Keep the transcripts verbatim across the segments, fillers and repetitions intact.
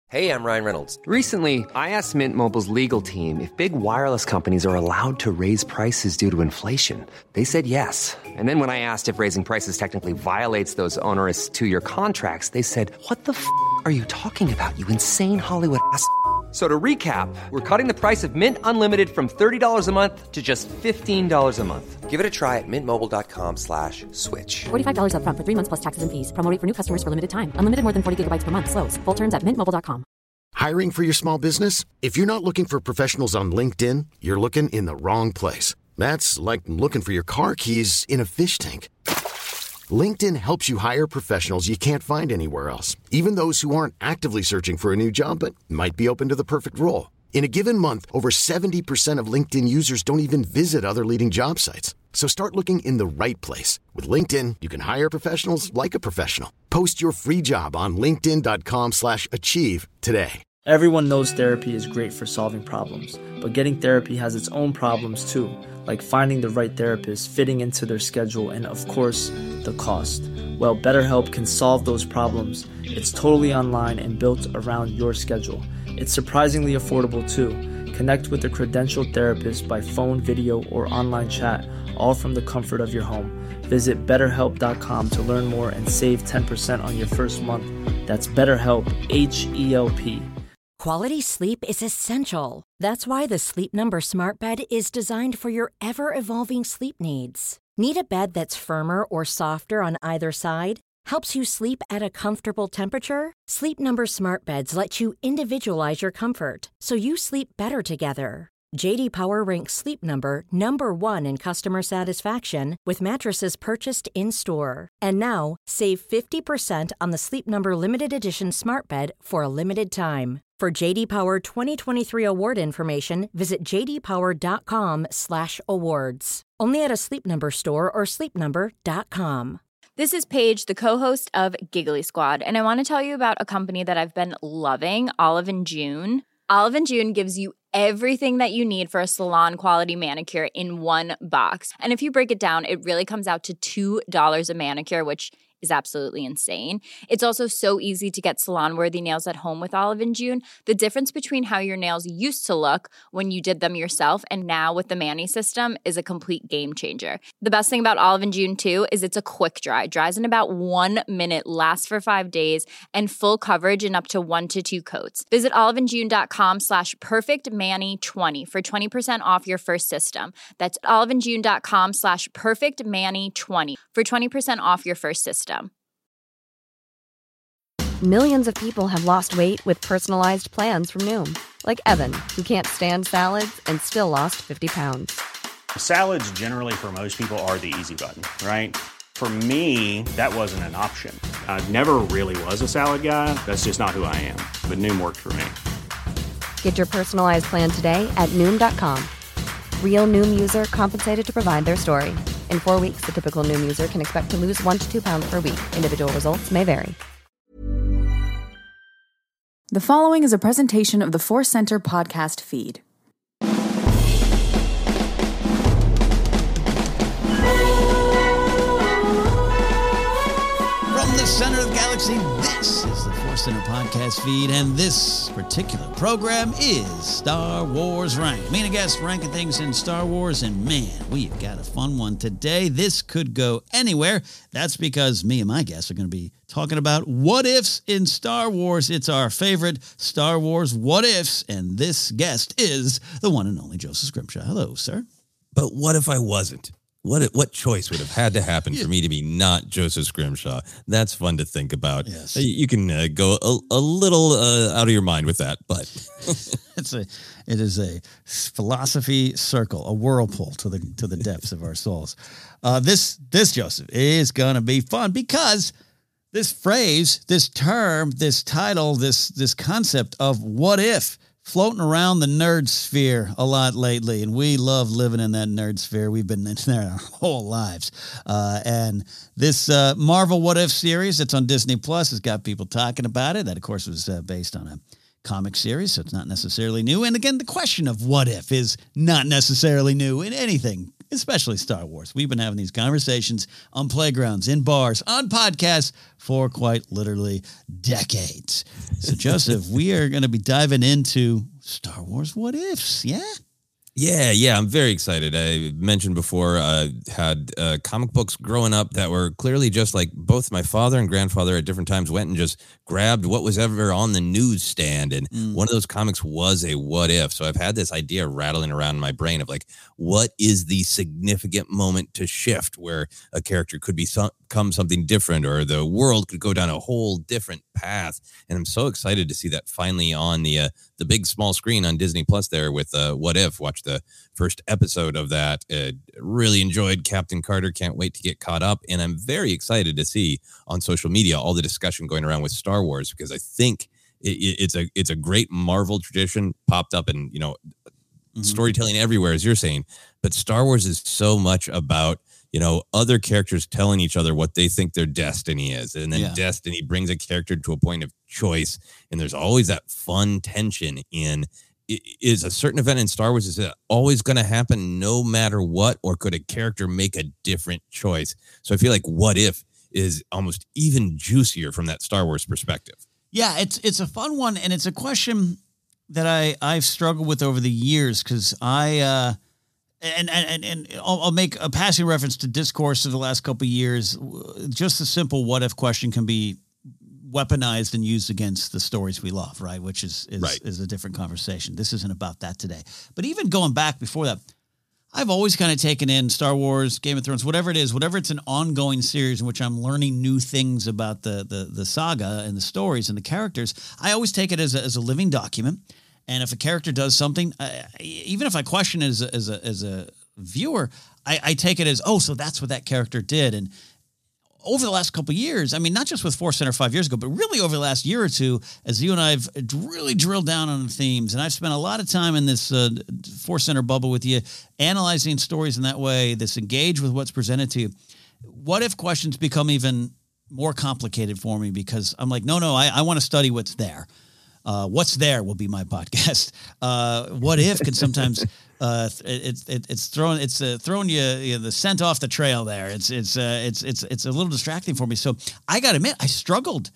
Hey, I'm Ryan Reynolds. Recently, I asked Mint Mobile's legal team if big wireless companies are allowed to raise prices due to inflation. They said yes. And then when I asked if raising prices technically violates those onerous two-year contracts, they said, what the f*** are you talking about, you insane Hollywood ass f- So to recap, we're cutting the price of Mint Unlimited from thirty dollars a month to just fifteen dollars a month. Give it a try at mintmobile.com slash switch. forty-five dollars up front for three months plus taxes and fees. Promo rate for new customers for limited time. Unlimited more than forty gigabytes per month. Slows full terms at mint mobile dot com. Hiring for your small business? If you're not looking for professionals on LinkedIn, you're looking in the wrong place. That's like looking for your car keys in a fish tank. LinkedIn helps you hire professionals you can't find anywhere else, even those who aren't actively searching for a new job but might be open to the perfect role. In a given month, over seventy percent of LinkedIn users don't even visit other leading job sites. So start looking in the right place. With LinkedIn, you can hire professionals like a professional. Post your free job on linkedin.com slash achieve today. Everyone knows therapy is great for solving problems, but getting therapy has its own problems too, like finding the right therapist, fitting into their schedule, and of course, the cost. Well, BetterHelp can solve those problems. It's totally online and built around your schedule. It's surprisingly affordable too. Connect with a credentialed therapist by phone, video, or online chat, all from the comfort of your home. Visit better help dot com to learn more and save ten percent on your first month. That's BetterHelp, H E L P. Quality sleep is essential. That's why the Sleep Number Smart Bed is designed for your ever-evolving sleep needs. Need a bed that's firmer or softer on either side? Helps you sleep at a comfortable temperature? Sleep Number Smart Beds let you individualize your comfort, so you sleep better together. J D Power ranks Sleep Number number one in customer satisfaction with mattresses purchased in-store. And now, save fifty percent on the Sleep Number Limited Edition Smart Bed for a limited time. For J D Power twenty twenty-three award information, visit j d power dot com slash awards. Only at a Sleep Number store or sleep number dot com. This is Paige, the co-host of Giggly Squad, and I want to tell you about a company that I've been loving, Olive and June. Olive and June gives you everything that you need for a salon-quality manicure in one box. And if you break it down, it really comes out to two dollars a manicure, which is absolutely insane. It's also so easy to get salon-worthy nails at home with Olive and June. The difference between how your nails used to look when you did them yourself and now with the Mani system is a complete game changer. The best thing about Olive and June, too, is it's a quick dry. Dries in about one minute, lasts for five days, and full coverage in up to one to two coats. Visit oliveandjune.com slash perfectmani20 for twenty percent off your first system. That's oliveandjune.com slash perfectmani20 for twenty percent off your first system. Millions of people have lost weight with personalized plans from Noom. Like Evan, who can't stand salads and still lost fifty pounds. Salads generally for most people are the easy button, right? For me, that wasn't an option. I never really was a salad guy. That's just not who I am. But Noom worked for me. Get your personalized plan today at Noom dot com. Real Noom user compensated to provide their story. In four weeks, the typical Noom user can expect to lose one to two pounds per week. Individual results may vary. The following is a presentation of the Force Center podcast feed. From the center of the galaxy, this is the Force Center podcast feed, and this particular program is Star Wars Rank. Me and a guest ranking things in Star Wars, and man, we've got a fun one today. This could go anywhere. That's because me and my guests are going to be talking about what ifs in Star Wars. It's our favorite Star Wars what ifs, and this guest is the one and only Joseph Scrimshaw. Hello, sir. But what if I wasn't? What what choice would have had to happen for me to be not Joseph Scrimshaw? That's fun to think about. Yes. You can uh, go a, a little uh, out of your mind with that, but it's a it is a philosophy circle, a whirlpool to the to the depths of our souls. Uh, this this Joseph is gonna be fun because this phrase, this term, this title, this this concept of what if floating around the nerd sphere a lot lately, and we love living in that nerd sphere. We've been in there our whole lives. Uh, and this uh, Marvel What If series that's on Disney Plus has got people talking about it. That, of course, was uh, based on a comic series, so it's not necessarily new. And again, the question of what if is not necessarily new in anything especially Star Wars. We've been having these conversations on playgrounds, in bars, on podcasts for quite literally decades. So, Joseph, we are going to be diving into Star Wars What Ifs, yeah? Yeah, yeah, I'm very excited. I mentioned before, I uh, had uh, comic books growing up that were clearly just like both my father and grandfather at different times went and just grabbed what was ever on the newsstand. And mm. one of those comics was a what if. So I've had this idea rattling around in my brain of like, what is the significant moment to shift where a character could be some, become something different or the world could go down a whole different path. And I'm so excited to see that finally on the uh, the big small screen on Disney Plus there with uh, What If. Watch the first episode of that. Uh, really enjoyed Captain Carter. Can't wait to get caught up. And I'm very excited to see on social media all the discussion going around with Star Wars, because I think it, it's a it's a great Marvel tradition popped up in, you know, mm-hmm. storytelling everywhere, as you're saying. But Star Wars is so much about, you know, other characters telling each other what they think their destiny is. And then yeah. destiny brings a character to a point of choice. And there's always that fun tension in, is a certain event in Star Wars, is it always going to happen no matter what? Or could a character make a different choice? So I feel like What If is almost even juicier from that Star Wars perspective. Yeah, it's it's a fun one. And it's a question that I, I've struggled with over the years because I... Uh, And and and I'll, I'll make a passing reference to discourse of the last couple of years. Just a simple what if question can be weaponized and used against the stories we love, right? Which is is, right. is a different conversation. This isn't about that today. But even going back before that, I've always kind of taken in Star Wars, Game of Thrones, whatever it is, whatever it's an ongoing series in which I'm learning new things about the the the saga and the stories and the characters. I always take it as a, as a living document. And if a character does something, uh, even if I question it as a, as a, as a viewer, I, I take it as, oh, so that's what that character did. And over the last couple of years, I mean, not just with Force Center five years ago, but really over the last year or two, as you and I have really drilled down on the themes, and I've spent a lot of time in this uh, Force Center bubble with you, analyzing stories in that way, this engage with what's presented to you. What if questions become even more complicated for me because I'm like, no, no, I, I want to study what's there. Uh, what's there will be my podcast. Uh, what if can sometimes uh, it's it, it's throwing it's uh, throwing you, you know, the scent off the trail there. It's it's uh, it's it's it's a little distracting for me. So I got to admit, I struggled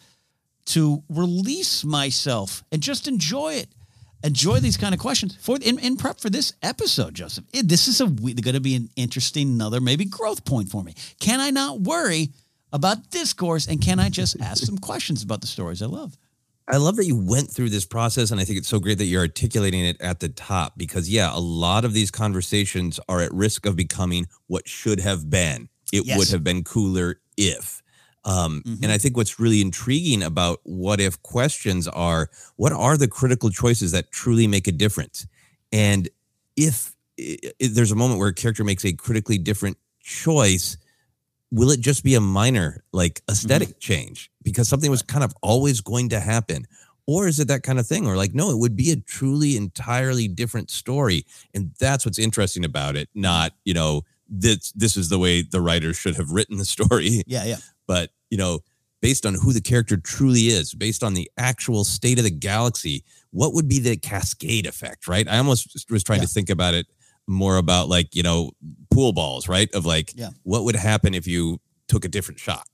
to release myself and just enjoy it, enjoy these kind of questions for in, in prep for this episode, Joseph. It, this is a going to be an interesting another maybe growth point for me. Can I not worry about discourse and can I just ask some questions about the stories I love? I love that you went through this process, and I think it's so great that you're articulating it at the top because, yeah, a lot of these conversations are at risk of becoming what should have been. It yes. would have been cooler if. Um, mm-hmm. And I think what's really intriguing about what if questions are, what are the critical choices that truly make a difference? And if, if there's a moment where a character makes a critically different choice, will it just be a minor, like, aesthetic mm-hmm. change because something was kind of always going to happen? Or is it that kind of thing? Or like, no, it would be a truly entirely different story. And that's what's interesting about it. Not, you know, this, this is the way the writers should have written the story. Yeah, yeah. But, you know, based on who the character truly is, based on the actual state of the galaxy, what would be the cascade effect, right? I almost was trying yeah. to think about it more about like, you know, pool balls, right? Of like, yeah. what would happen if you took a different shot?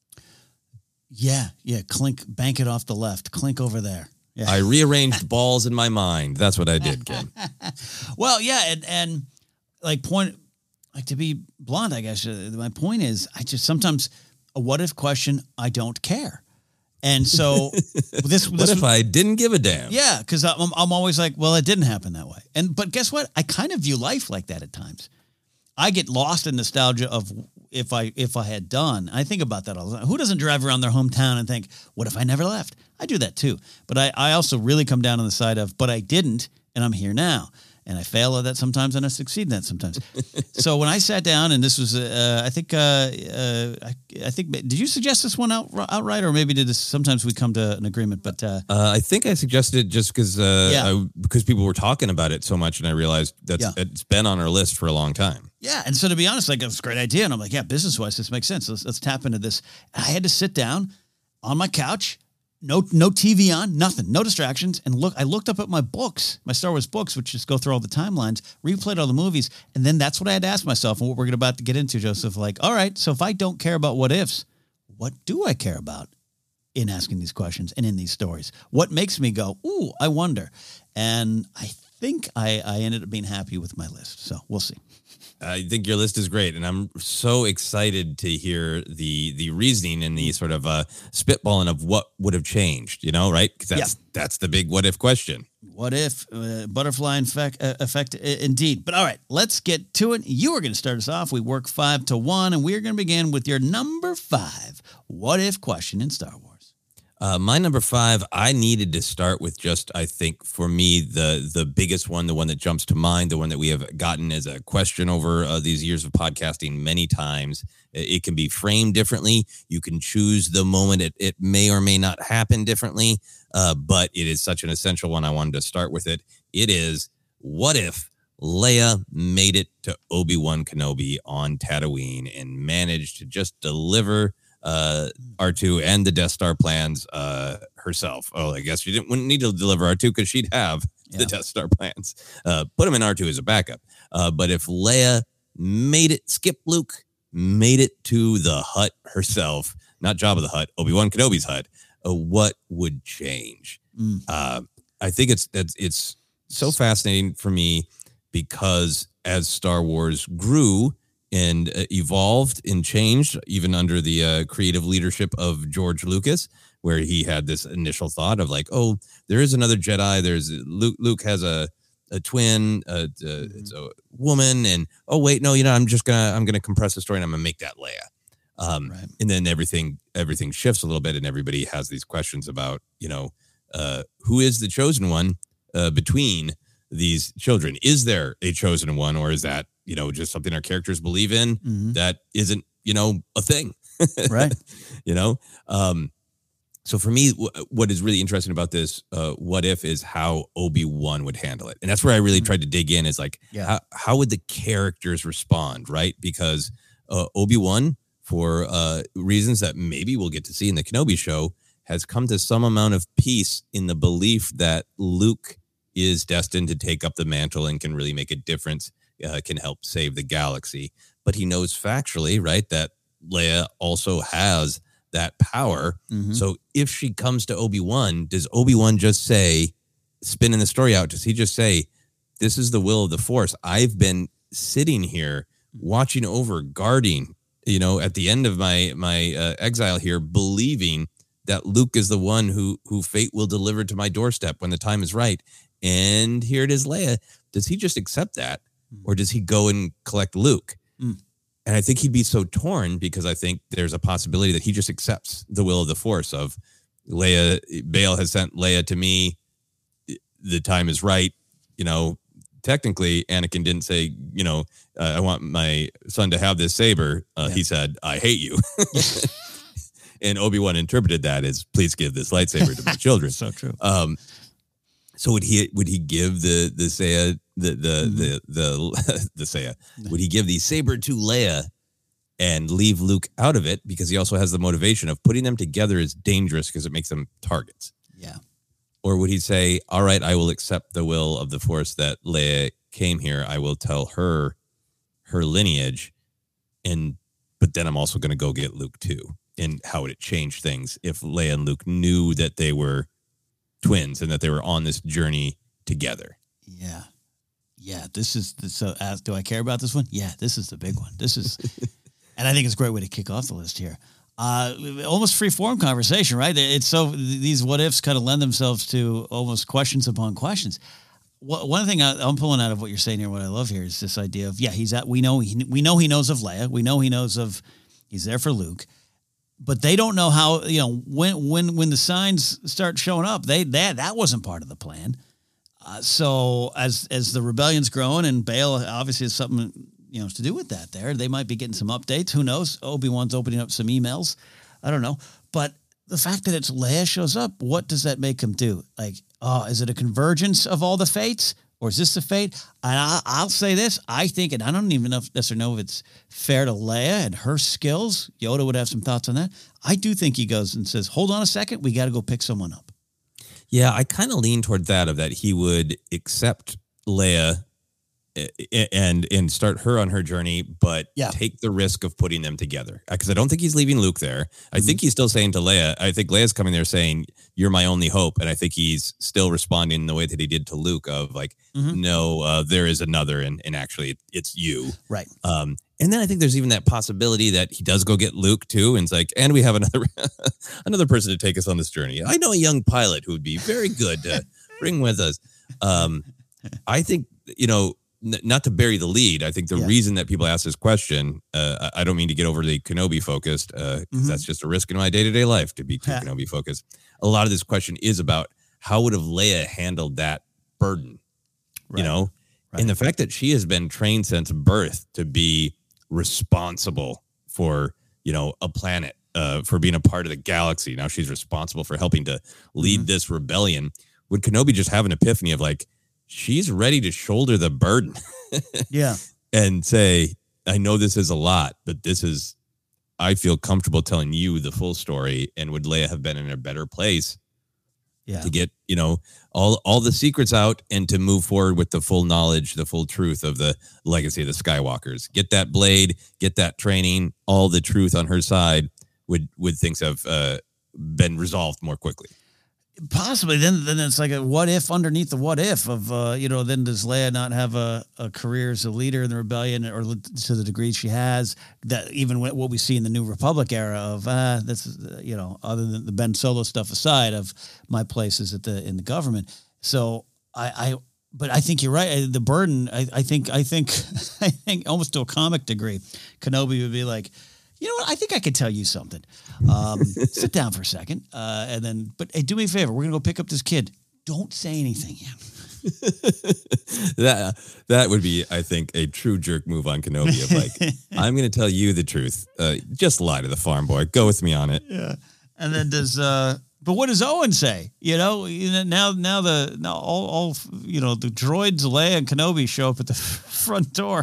Yeah, yeah. Clink, bank it off the left. Clink over there. Yeah. I rearranged balls in my mind. That's what I did, Ken. Well, yeah, and, and like point, like to be blunt, I guess uh, my point is, I just sometimes a what if question, I don't care. And so this, what this if I didn't give a damn? Yeah, because I'm, I'm always like, well, it didn't happen that way. And but guess what? I kind of view life like that at times. I get lost in nostalgia of if I if I had done. I think about that all the time. Who doesn't drive around their hometown and think, what if I never left? I do that too. But I, I also really come down on the side of, but I didn't, and I'm here now. And I fail at that sometimes, and I succeed in that sometimes. So when I sat down, and this was, uh, I think, uh, uh, I, I think, did you suggest this one out, outright, or maybe did this? Sometimes we come to an agreement, but uh, uh, I think I suggested it just because, uh, yeah. I, because people were talking about it so much, and I realized that's yeah. it's been on our list for a long time. Yeah, and so to be honest, like it was a great idea, and I'm like, yeah, business wise, this makes sense. Let's let's tap into this. And I had to sit down on my couch No, no T V on, nothing, no distractions. And look, I looked up at my books, my Star Wars books, which just go through all the timelines, replayed all the movies. And then that's what I had to ask myself and what we're about to get into, Joseph. Like, all right, so if I don't care about what ifs, what do I care about in asking these questions and in these stories? What makes me go, ooh, I wonder. And I think I, I ended up being happy with my list. So we'll see. I think your list is great, and I'm so excited to hear the the reasoning and the sort of uh, spitballing of what would have changed, you know, right? 'Cause that's, yeah. that's the big what if question. What if, uh, butterfly effect, uh, effect uh, indeed. But all right, let's get to it. You are going to start us off. We work five to one, and we're going to begin with your number five what if question in Star Wars. Uh, my number five, I needed to start with just, I think, for me, the the biggest one, the one that jumps to mind, the one that we have gotten as a question over uh, these years of podcasting many times. It can be framed differently. You can choose the moment. It, it may or may not happen differently, uh, but it is such an essential one. I wanted to start with it. It is, what if Leia made it to Obi-Wan Kenobi on Tatooine and managed to just deliver uh R two and the Death Star plans uh herself? Oh, I guess she didn't wouldn't need to deliver R two because she'd have yeah. the Death Star plans. Uh put him in R two as a backup. Uh but if Leia made it, skip Luke, made it to the hut herself, not Jabba the Hutt, Obi-Wan Kenobi's hut, uh, what would change? Mm. Uh I think it's it's it's so fascinating for me because as Star Wars grew and uh, evolved and changed, even under the uh, creative leadership of George Lucas, where he had this initial thought of like, oh, there is another Jedi. There's Luke. Luke has a a twin. Uh, uh, mm-hmm. It's a woman, and oh wait, no, you know, I'm just gonna I'm gonna compress the story and I'm gonna make that Leia. Um, right. And then everything everything shifts a little bit, and everybody has these questions about, you know, uh, who is the chosen one uh, between these children? Is there a chosen one, or is that, you know, just something our characters believe in mm-hmm. that isn't, you know, a thing? Right. You know? Um, so for me, w- what is really interesting about this, uh, what if, is how Obi-Wan would handle it. And that's where I really mm-hmm. tried to dig in, is like, yeah. how, how would the characters respond? Right. Because uh, Obi-Wan, for uh, reasons that maybe we'll get to see in the Kenobi show, has come to some amount of peace in the belief that Luke is destined to take up the mantle and can really make a difference, uh, can help save the galaxy. But he knows factually, right, that Leia also has that power. Mm-hmm. So if she comes to Obi-Wan, does Obi-Wan just say, spinning the story out, does he just say, this is the will of the Force? I've been sitting here watching over, guarding, you know, at the end of my my uh, exile here, believing that Luke is the one who who fate will deliver to my doorstep when the time is right. And here it is, Leia. Does he just accept that, or does he go and collect Luke? Mm. And I think he'd be so torn, because I think there's a possibility that he just accepts the will of the Force of Leia. Bail has sent Leia to me. The time is right. You know, technically, Anakin didn't say, you know, uh, I want my son to have this saber. Uh, yeah. He said, I hate you. And Obi-Wan interpreted that as, please give this lightsaber to my children. So true. Um, so would he would he give the the Seiya the the mm-hmm. the the the Seiya would he give the saber to Leia and leave Luke out of it, because he also has the motivation of putting them together is dangerous because it makes them targets? Yeah. Or would he say, all right, I will accept the will of the Force that Leia came here. I will tell her her lineage, and but then I'm also going to go get Luke too. And how would it change things if Leia and Luke knew that they were twins and that they were on this journey together? Yeah. Yeah. This is, so as, do I care about this one? Yeah, this is the big one. This is, and I think it's a great way to kick off the list here. Uh, almost free form conversation, right? It's so, these what ifs kind of lend themselves to almost questions upon questions. One thing I, I'm pulling out of what you're saying here, what I love here, is this idea of, yeah, he's at, we know, he, we know he knows of Leia. We know he knows of, he's there for Luke. But they don't know how, you know, when when when the signs start showing up, they that that wasn't part of the plan. Uh, so as as the rebellion's growing, and Bail obviously has something, you know, to do with that there, they might be getting some updates. Who knows? Obi-Wan's opening up some emails. I don't know. But the fact that it's Leia shows up, what does that make him do? Like, oh, is it a convergence of all the fates? Or is this the fate? And I, I'll say this. I think, and I don't even know if, necessarily know if it's fair to Leia and her skills. Yoda would have some thoughts on that. I do think he goes and says, hold on a second. We got to go pick someone up. Yeah, I kind of lean toward that, of that he would accept Leia and and start her on her journey, but yeah. take the risk of putting them together. Because I don't think he's leaving Luke there. I mm-hmm. think he's still saying to Leia, I think Leia's coming there saying, you're my only hope. And I think he's still responding the way that he did to Luke of like, mm-hmm. no, uh, there is another, and, and actually it's you. Right. Um, and then I think there's even that possibility that he does go get Luke too. And it's like, and we have another another person to take us on this journey. I know a young pilot who would be very good to bring with us. Um, I think, you know, not to bury the lead, I think the yeah. reason that people ask this question, uh, I don't mean to get overly Kenobi focused, uh, mm-hmm. that's just a risk in my day-to-day life to be too yeah. Kenobi focused. A lot of this question is about how would have Leia handled that burden, right. you know? Right. And the fact that she has been trained since birth to be responsible for, you know, a planet, uh, for being a part of the galaxy. Now she's responsible for helping to lead mm-hmm. this rebellion. Would Kenobi just have an epiphany of like, she's ready to shoulder the burden. yeah. And say, I know this is a lot, but this is, I feel comfortable telling you the full story. And would Leia have been in a better place yeah. to get, you know, all, all the secrets out and to move forward with the full knowledge, the full truth of the legacy of the Skywalkers? Get that blade, get that training, all the truth on her side. Would, would things have uh, been resolved more quickly? Possibly. Then then it's like a what if underneath the what if of, uh, you know, then does Leia not have a, a career as a leader in the rebellion, or to the degree she has, that even what we see in the New Republic era of, uh, this is, you know, other than the Ben Solo stuff aside, of my place is at the, in the government. So I, I but I think you're right. The burden, I, I think, I think, I think almost to a comic degree, Kenobi would be like, you know what? I think I could tell you something. Um, sit down for a second. Uh, and then, but hey, do me a favor. We're going to go pick up this kid. Don't say anything yet. that that would be, I think, a true jerk move on Kenobi of like, I'm going to tell you the truth. Uh, just lie to the farm boy. Go with me on it. Yeah. And then does, uh, but what does Owen say? You know, you know now, now the, now all, all, you know, the droids, Leia and Kenobi show up at the front door.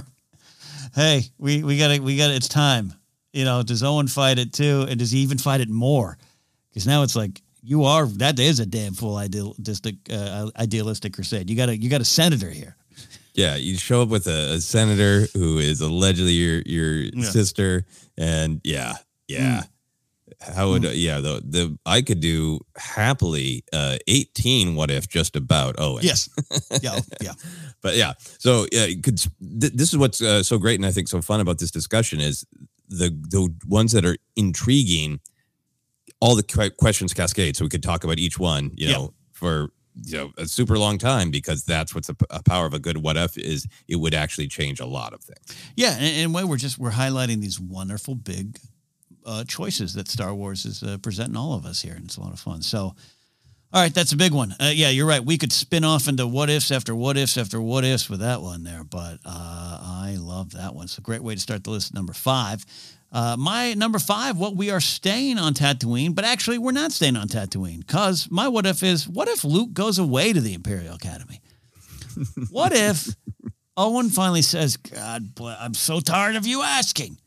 Hey, we, we gotta, we gotta, it's time. You know, does Owen fight it too? And does he even fight it more? Because now it's like, you are, that is a damn full idealistic, uh, idealistic crusade. You got a, you got a senator here. Yeah. You show up with a, a senator who is allegedly your, your yeah. sister. And yeah, yeah. Mm. How would, mm. yeah, the, the, I could do happily, uh, eighteen what if just about Owen. Yes. Yeah. Yeah. But yeah. So yeah, you could, th- this is what's uh, so great. And I think so fun about this discussion is, the the ones that are intriguing, all the questions cascade. So we could talk about each one, you know, yeah. for you know a super long time, because that's what's a, a power of a good what if is it would actually change a lot of things. Yeah, and, and we're just we're highlighting these wonderful big uh, choices that Star Wars is uh, presenting all of us here, and it's a lot of fun. So, all right, that's a big one. Uh, yeah, you're right. We could spin off into what ifs after what ifs after what ifs with that one there, but uh, I love that one. It's a great way to start the list at number five. Uh, my number five, what we are staying on Tatooine, but actually we're not staying on Tatooine, because my what if is, what if Luke goes away to the Imperial Academy? What if Owen finally says, God, I'm so tired of you asking.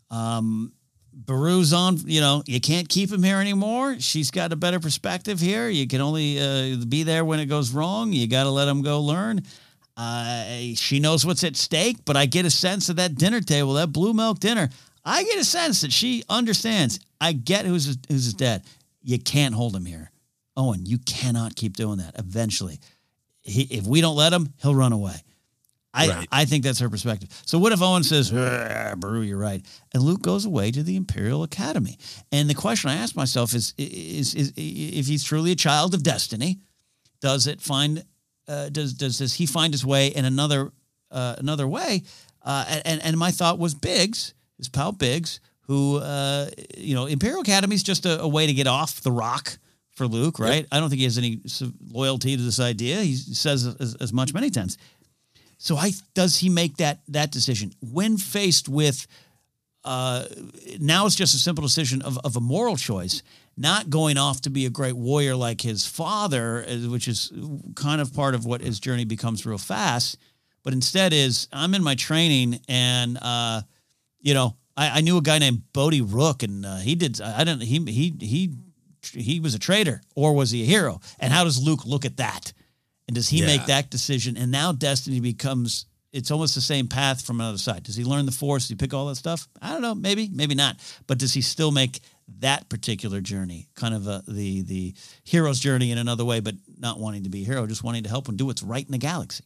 Um, Beru's on, you know, you can't keep him here anymore. She's got a better perspective here. You can only uh, be there when it goes wrong. You got to let him go learn. Uh, she knows what's at stake, but I get a sense of that dinner table, that blue milk dinner. I get a sense that she understands. I get who's his, who's his dad. You can't hold him here. Owen, you cannot keep doing that. Eventually, he, if we don't let him, he'll run away. I, right. I think that's her perspective. So what if Owen says, Beru, you're right, and Luke goes away to the Imperial Academy? And the question I ask myself is, is, is, is if he's truly a child of destiny, does it find, uh, does, does, does he find his way in another, uh, another way? Uh, and, and my thought was Biggs, his pal Biggs, who, uh, you know, Imperial Academy is just a, a way to get off the rock for Luke, right? Yep. I don't think he has any loyalty to this idea. He says as, as much many times. So I does he make that that decision when faced with uh, now it's just a simple decision of, of a moral choice, not going off to be a great warrior like his father, which is kind of part of what his journey becomes real fast. But instead is, I'm in my training and, uh, you know, I, I knew a guy named Bodhi Rook, and uh, he did, I don't, he, he, he, he was a traitor, or was he a hero? And how does Luke look at that? And does he yeah. make that decision? And now Destiny becomes, it's almost the same path from another side. Does he learn the Force? Does he pick all that stuff? I don't know. Maybe, maybe not. But does he still make that particular journey, kind of a, the the hero's journey in another way, but not wanting to be a hero, just wanting to help him do what's right in the galaxy?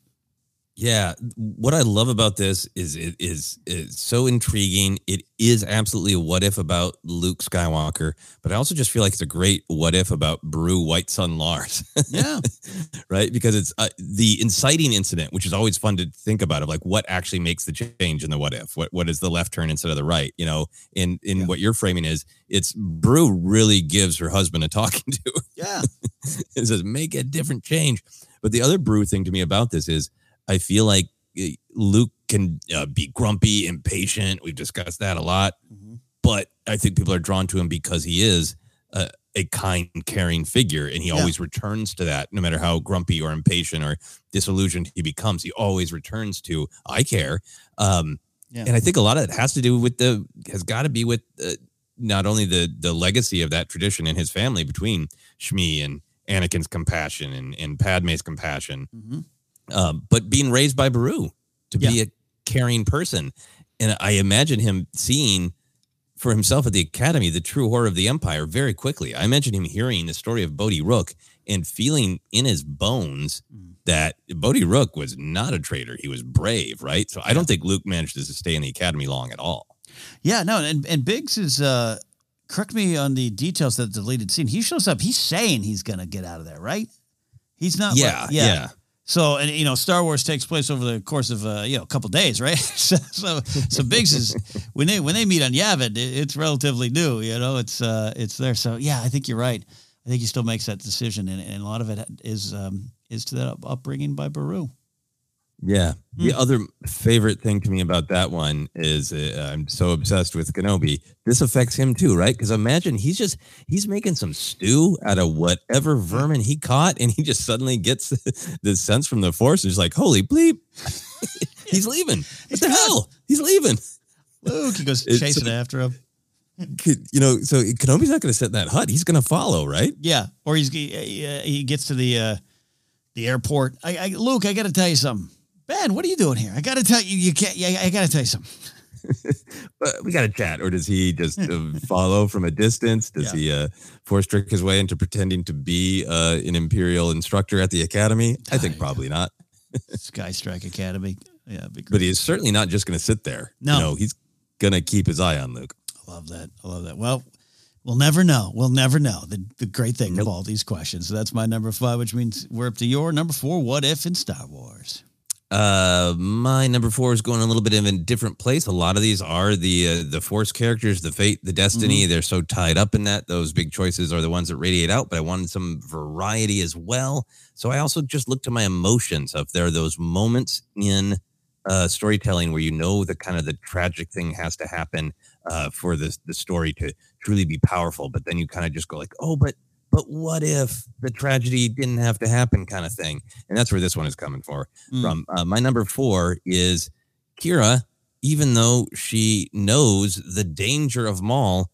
Yeah, what I love about this is it is it's so intriguing. It is absolutely a what if about Luke Skywalker, but I also just feel like it's a great what if about Beru White Sun Lars. Yeah, right. Because it's uh, the inciting incident, which is always fun to think about, of like what actually makes the change in the what if. What what is the left turn instead of the right? You know, in in yeah. what you're framing is it's Beru really gives her husband a talking to. Yeah, it says make a different change. But the other Beru thing to me about this is, I feel like Luke can uh, be grumpy, impatient. We've discussed that a lot. Mm-hmm. But I think people are drawn to him because he is a, a kind, caring figure. And he yeah. always returns to that, no matter how grumpy or impatient or disillusioned he becomes. He always returns to, I care. Um, yeah. And I think a lot of it has to do with the, has got to be with uh, not only the the legacy of that tradition in his family between Shmi and Anakin's compassion and, and Padme's compassion. Mm-hmm. Um, but being raised by Beru to be yeah. a caring person. And I imagine him seeing for himself at the Academy the true horror of the Empire very quickly. I imagine him hearing the story of Bodhi Rook and feeling in his bones mm. that Bodhi Rook was not a traitor. He was brave, right? So I yeah. don't think Luke managed to stay in the Academy long at all. Yeah, no, and, and Biggs is, uh, correct me on the details of the deleted scene. He shows up, he's saying he's going to get out of there, right? He's not. Yeah, like, yeah. yeah. So, and you know, Star Wars takes place over the course of uh, you know a couple of days, right? so, so, so Biggs is when they when they meet on Yavin, it, it's relatively new. You know, it's uh, it's there. So, yeah, I think you're right. I think he still makes that decision, and, and a lot of it is um, is to that up, upbringing by Beru. Yeah. Mm. The other favorite thing to me about that one is uh, I'm so obsessed with Kenobi. This affects him too, right? Because imagine he's just, he's making some stew out of whatever vermin he caught, and he just suddenly gets the sense from the Force. He's like, holy bleep. He's leaving. What the hell? He's leaving. Luke, he goes It's- chasing after him. You know, so Kenobi's not going to sit in that hut. He's going to follow, right? Yeah. Or he's he, he gets to the uh, the airport. I, I Luke, I got to tell you something. Ben, what are you doing here? I got to tell you, you can't. Yeah, I got to tell you something. But we got to chat. Or does he just uh, follow from a distance? Does Yeah. he uh, force trick his way into pretending to be uh, an Imperial instructor at the Academy? I think probably not. Sky Strike Academy. Yeah, big. But he's certainly not just going to sit there. No. You know, he's going to keep his eye on Luke. I love that. I love that. Well, we'll never know. We'll never know the, the great thing Nope. of all these questions. So that's my number five, which means we're up to your number four. What if in Star Wars? Uh, my number four is going a little bit in a different place. A lot of these are the uh, the Force characters, the fate, the destiny. Mm-hmm. They're so tied up in that. Those big choices are the ones that radiate out. But I wanted some variety as well. So I also just looked to my emotions. If there are those moments in uh, storytelling where you know the kind of the tragic thing has to happen uh, for the the story to truly be powerful, but then you kind of just go like, oh, but. But what if the tragedy didn't have to happen, kind of thing? And that's where this one is coming for. Mm. From uh, my number four is Kira, even though she knows the danger of Maul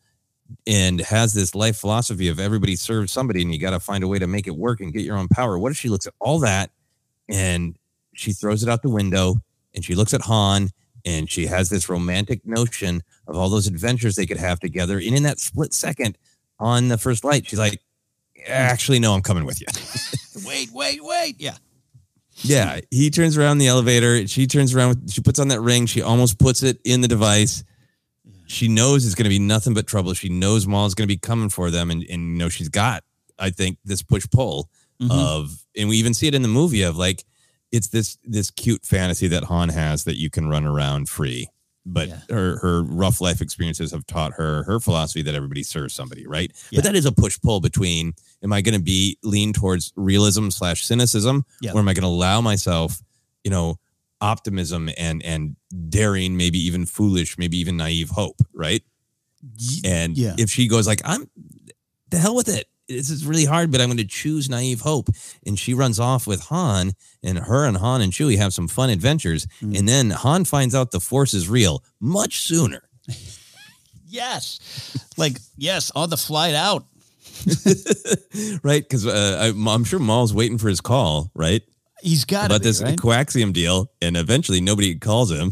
and has this life philosophy of everybody serves somebody and you got to find a way to make it work and get your own power. What if she looks at all that and she throws it out the window and she looks at Han and she has this romantic notion of all those adventures they could have together. And in that split second on the first light, she's like, actually, no, I'm coming with you. wait, wait, wait. Yeah. Yeah. He turns around the elevator. She turns around. She puts on that ring. She almost puts it in the device. She knows it's going to be nothing but trouble. She knows Maul's going to be coming for them. And, and, you know, she's got, I think, this push-pull Mhm. of, and we even see it in the movie of like, it's this, this cute fantasy that Han has that you can run around free. But Yeah. her her rough life experiences have taught her her philosophy that everybody serves somebody, right? Yeah. But that is a push-pull between, am I going to be lean towards realism slash cynicism? Yeah. Or am I going to allow myself, you know, optimism and and daring, maybe even foolish, maybe even naive hope, right? And yeah. if she goes like, I'm the hell with it. This is really hard, but I'm going to choose naive hope. And she runs off with Han, and her and Han and Chewie have some fun adventures. Mm. And then Han finds out the Force is real much sooner. Yes. Like, yes, on the flight out. Right? Because uh, I'm sure Maul's waiting for his call, right? He's got about be, this right? coaxium deal, and eventually nobody calls him.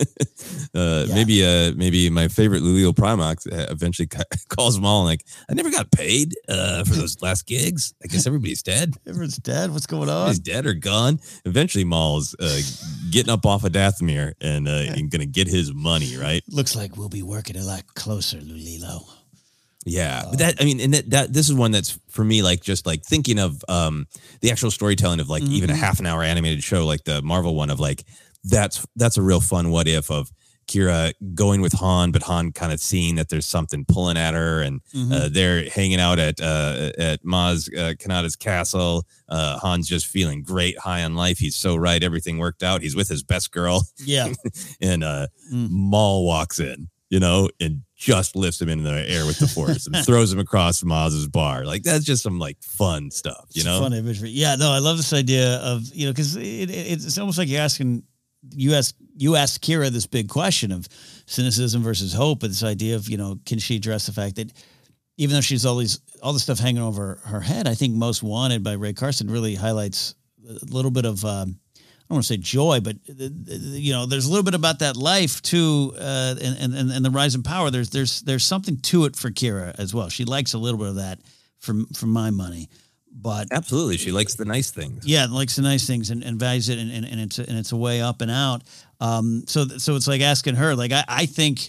uh, yeah. Maybe, uh, maybe my favorite Lulio Primax eventually calls Maul like, "I never got paid uh, for those last gigs. I guess everybody's dead. Everyone's dead. What's going on? He's dead or gone." Eventually, Maul's uh, getting up off of Dathomir and, uh, and gonna get his money. Right? Looks like we'll be working a lot closer, Lulilo. Yeah, but that I mean, and that, that this is one that's for me like just like thinking of um the actual storytelling of like mm-hmm. even a half an hour animated show like the Marvel one of like that's that's a real fun what if of Kira going with Han, but Han kind of seeing that there's something pulling at her, and mm-hmm. uh, they're hanging out at uh, at Maz uh, Kanata's castle. Uh, Han's just feeling great, high on life. He's so right, everything worked out. He's with his best girl. Yeah, and uh, mm. Maul walks in, you know, and just lifts him into the air with the Force and throws him across Maz's bar. Like that's just some like fun stuff, you it's know. Fun imagery. Yeah, no, I love this idea of you know because it, it, it's almost like you're asking you ask you asked Kira this big question of cynicism versus hope, and this idea of you know can she address the fact that even though she's always all the stuff hanging over her head, I think Most Wanted by Ray Carson really highlights a little bit of. Um, I don't want to say joy, but you know, there's a little bit about that life too, uh, and, and and the rise in power. There's there's there's something to it for Kira as well. She likes a little bit of that, for for my money. But absolutely, she likes the nice things. Yeah, likes the nice things and, and values it, and, and, and it's a, and it's a way up and out. Um, so so it's like asking her, like I, I think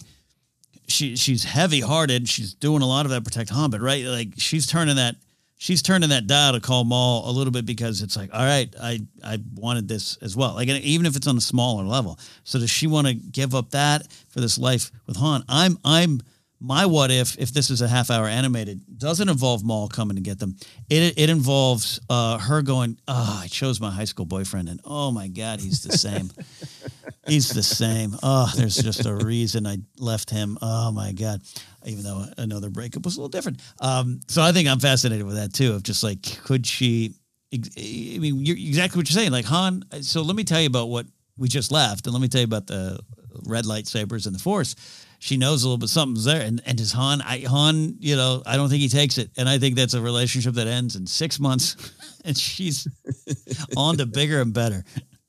she she's heavy hearted. She's doing a lot of that protect Han, but right, like she's turning that. She's turning that dial to call Maul a little bit because it's like, all right, I, I wanted this as well. Like, even if it's on a smaller level. So does she want to give up that for this life with Han? I'm, I'm, my what if, if this is a half hour animated, doesn't involve Maul coming to get them. It, it involves uh, her going, oh, I chose my high school boyfriend and oh my God, he's the same. He's the same. Oh, there's just a reason I left him. Oh my God. Even though another breakup was a little different. Um, so I think I'm fascinated with that too, of just like, could she, I mean, you're exactly what you're saying. Like Han, so let me tell you about what we just left. And let me tell you about the red lightsabers and the Force. She knows a little bit something's there. And, and does Han, I, Han, you know, I don't think he takes it. And I think that's a relationship that ends in six months and she's on to bigger and better.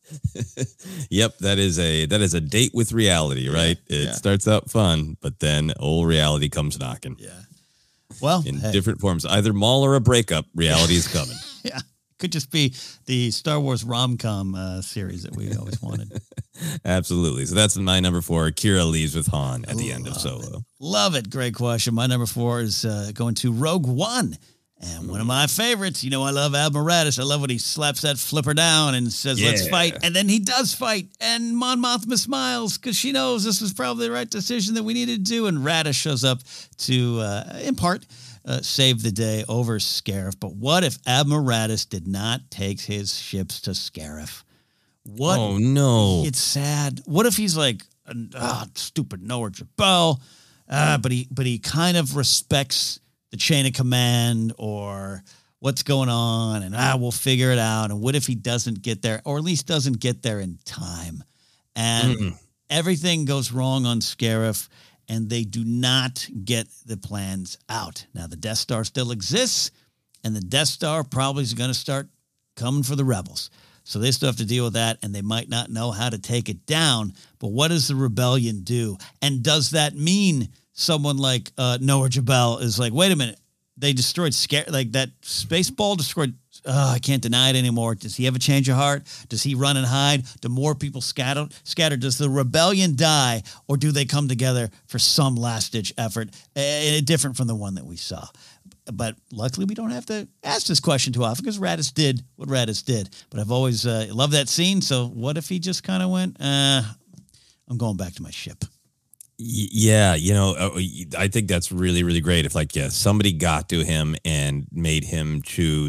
Yep, that is a that is a date with reality, right? Yeah, it yeah. starts out fun, but then old reality comes knocking. Yeah. Well, in hey. different forms, either Maul or a breakup, reality is coming. Yeah, could just be the Star Wars rom-com uh, series that we always wanted. Absolutely. So that's my number four. Kira leaves with Han at the end of Solo. It. Love it. Great question. My number four is uh, going to Rogue One. And one of my favorites, you know, I love Admiratus. I love when he slaps that flipper down and says, yeah. let's fight. And then he does fight. And Mon Mothma smiles because she knows this was probably the right decision that we needed to do. And Radish shows up to, uh, in part, uh, save the day over Scarif. But what if Admiratus did not take his ships to Scarif? What? Oh, no. It's sad. What if he's like, ah, stupid Noah Jabal, uh, but he, but he kind of respects the chain of command or what's going on and ah, we'll figure it out. And what if he doesn't get there or at least doesn't get there in time and mm-mm. everything goes wrong on Scarif and they do not get the plans out. Now the Death Star still exists and the Death Star probably is going to start coming for the rebels. So they still have to deal with that and they might not know how to take it down. But what does the rebellion do? And does that mean someone like uh, Noah Jabal is like, wait a minute, they destroyed scare like that space ball destroyed. Oh, I can't deny it anymore. Does he ever change of heart? Does he run and hide? Do more people scatter? Scatter? Does the rebellion die, or do they come together for some last ditch effort, uh, different from the one that we saw? But luckily, we don't have to ask this question too often because Radish did what Radish did. But I've always uh, loved that scene. So what if he just kind of went, uh, "I'm going back to my ship." Yeah, you know, I think that's really, really great. If like, yeah, somebody got to him and made him choose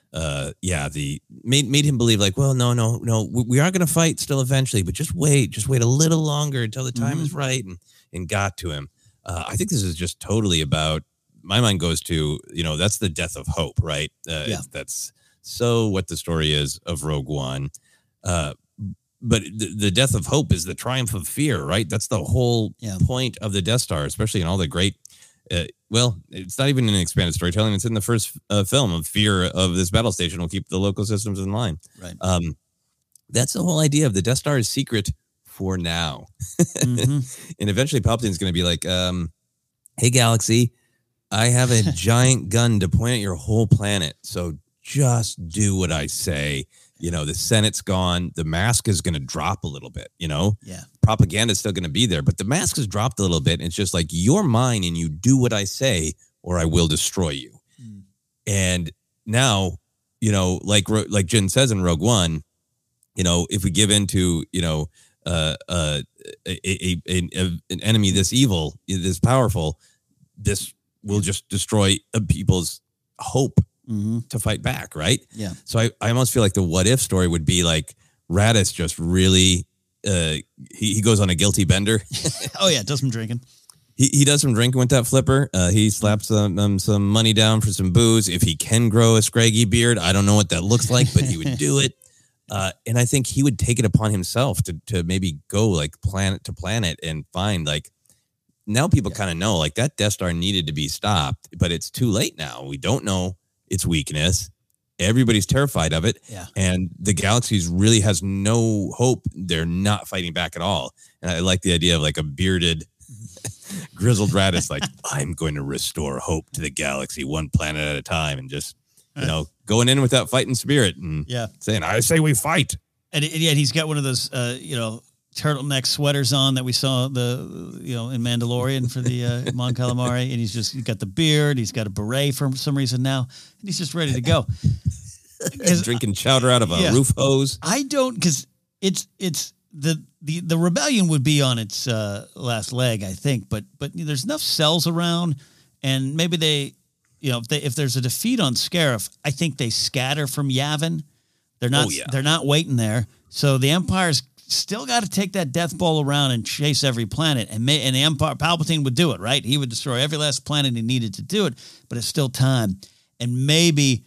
uh, yeah, the made made him believe like, well, no, no, no, we, we are going to fight still eventually, but just wait, just wait a little longer until the time mm-hmm. is right, and and got to him. Uh, I think this is just totally about. My mind goes to, you know, that's the death of hope, right? Uh, yeah. That's so what the story is of Rogue One. Uh, but the, the death of hope is the triumph of fear, right? That's the whole yeah. point of the Death Star, especially in all the great. Uh, well, it's not even an expanded storytelling. It's in the first uh, film of fear of this battle station will keep the local systems in line. Right. Um, that's the whole idea of the Death Star is secret for now. Mm-hmm. And eventually Palpatine's going to be like, um, hey, Galaxy, I have a giant gun to point at your whole planet. So just do what I say. You know, the Senate's gone. The mask is going to drop a little bit, you know? Yeah. Propaganda is still going to be there, but the mask has dropped a little bit. And it's just like, you're mine and you do what I say or I will destroy you. Mm. And now, you know, like like Jyn says in Rogue One, you know, if we give in to, you know, uh, uh, a, a, a, a, an enemy this evil, this powerful, this will just destroy people's hope mm-hmm. to fight back, right? Yeah. So I, I almost feel like the what if story would be like Raddus just really, uh, he, he goes on a guilty bender. Oh, yeah, does some drinking. He he does some drinking with that flipper. Uh, he slaps some, um, some money down for some booze. If he can grow a scraggy beard, I don't know what that looks like, but he would do it. Uh, and I think he would take it upon himself to to maybe go like planet to planet and find like, now people yeah. kind of know like that Death Star needed to be stopped, but it's too late now. We don't know its weakness. Everybody's terrified of it. Yeah. And the galaxy really has no hope. They're not fighting back at all. And I like the idea of like a bearded, grizzled Raddus, like, I'm going to restore hope to the galaxy one planet at a time. And just, you know, going in with that fighting spirit and yeah. saying, I say we fight. And, and yeah, he's got one of those, uh, you know, turtleneck sweaters on that we saw the you know in Mandalorian for the uh, Mon Calamari, and he's just he's got the beard, he's got a beret for some reason now, and he's just ready to go. He's drinking chowder out of a yeah, roof hose. I don't because it's it's the the the rebellion would be on its uh, last leg, I think, but but there's enough cells around, and maybe they you know if they if there's a defeat on Scarif, I think they scatter from Yavin. They're not oh, yeah. they're not waiting there, so the Empire's still got to take that death ball around and chase every planet, and may, and the Empire Palpatine would do it, right? He would destroy every last planet he needed to do it, but it's still time, and maybe,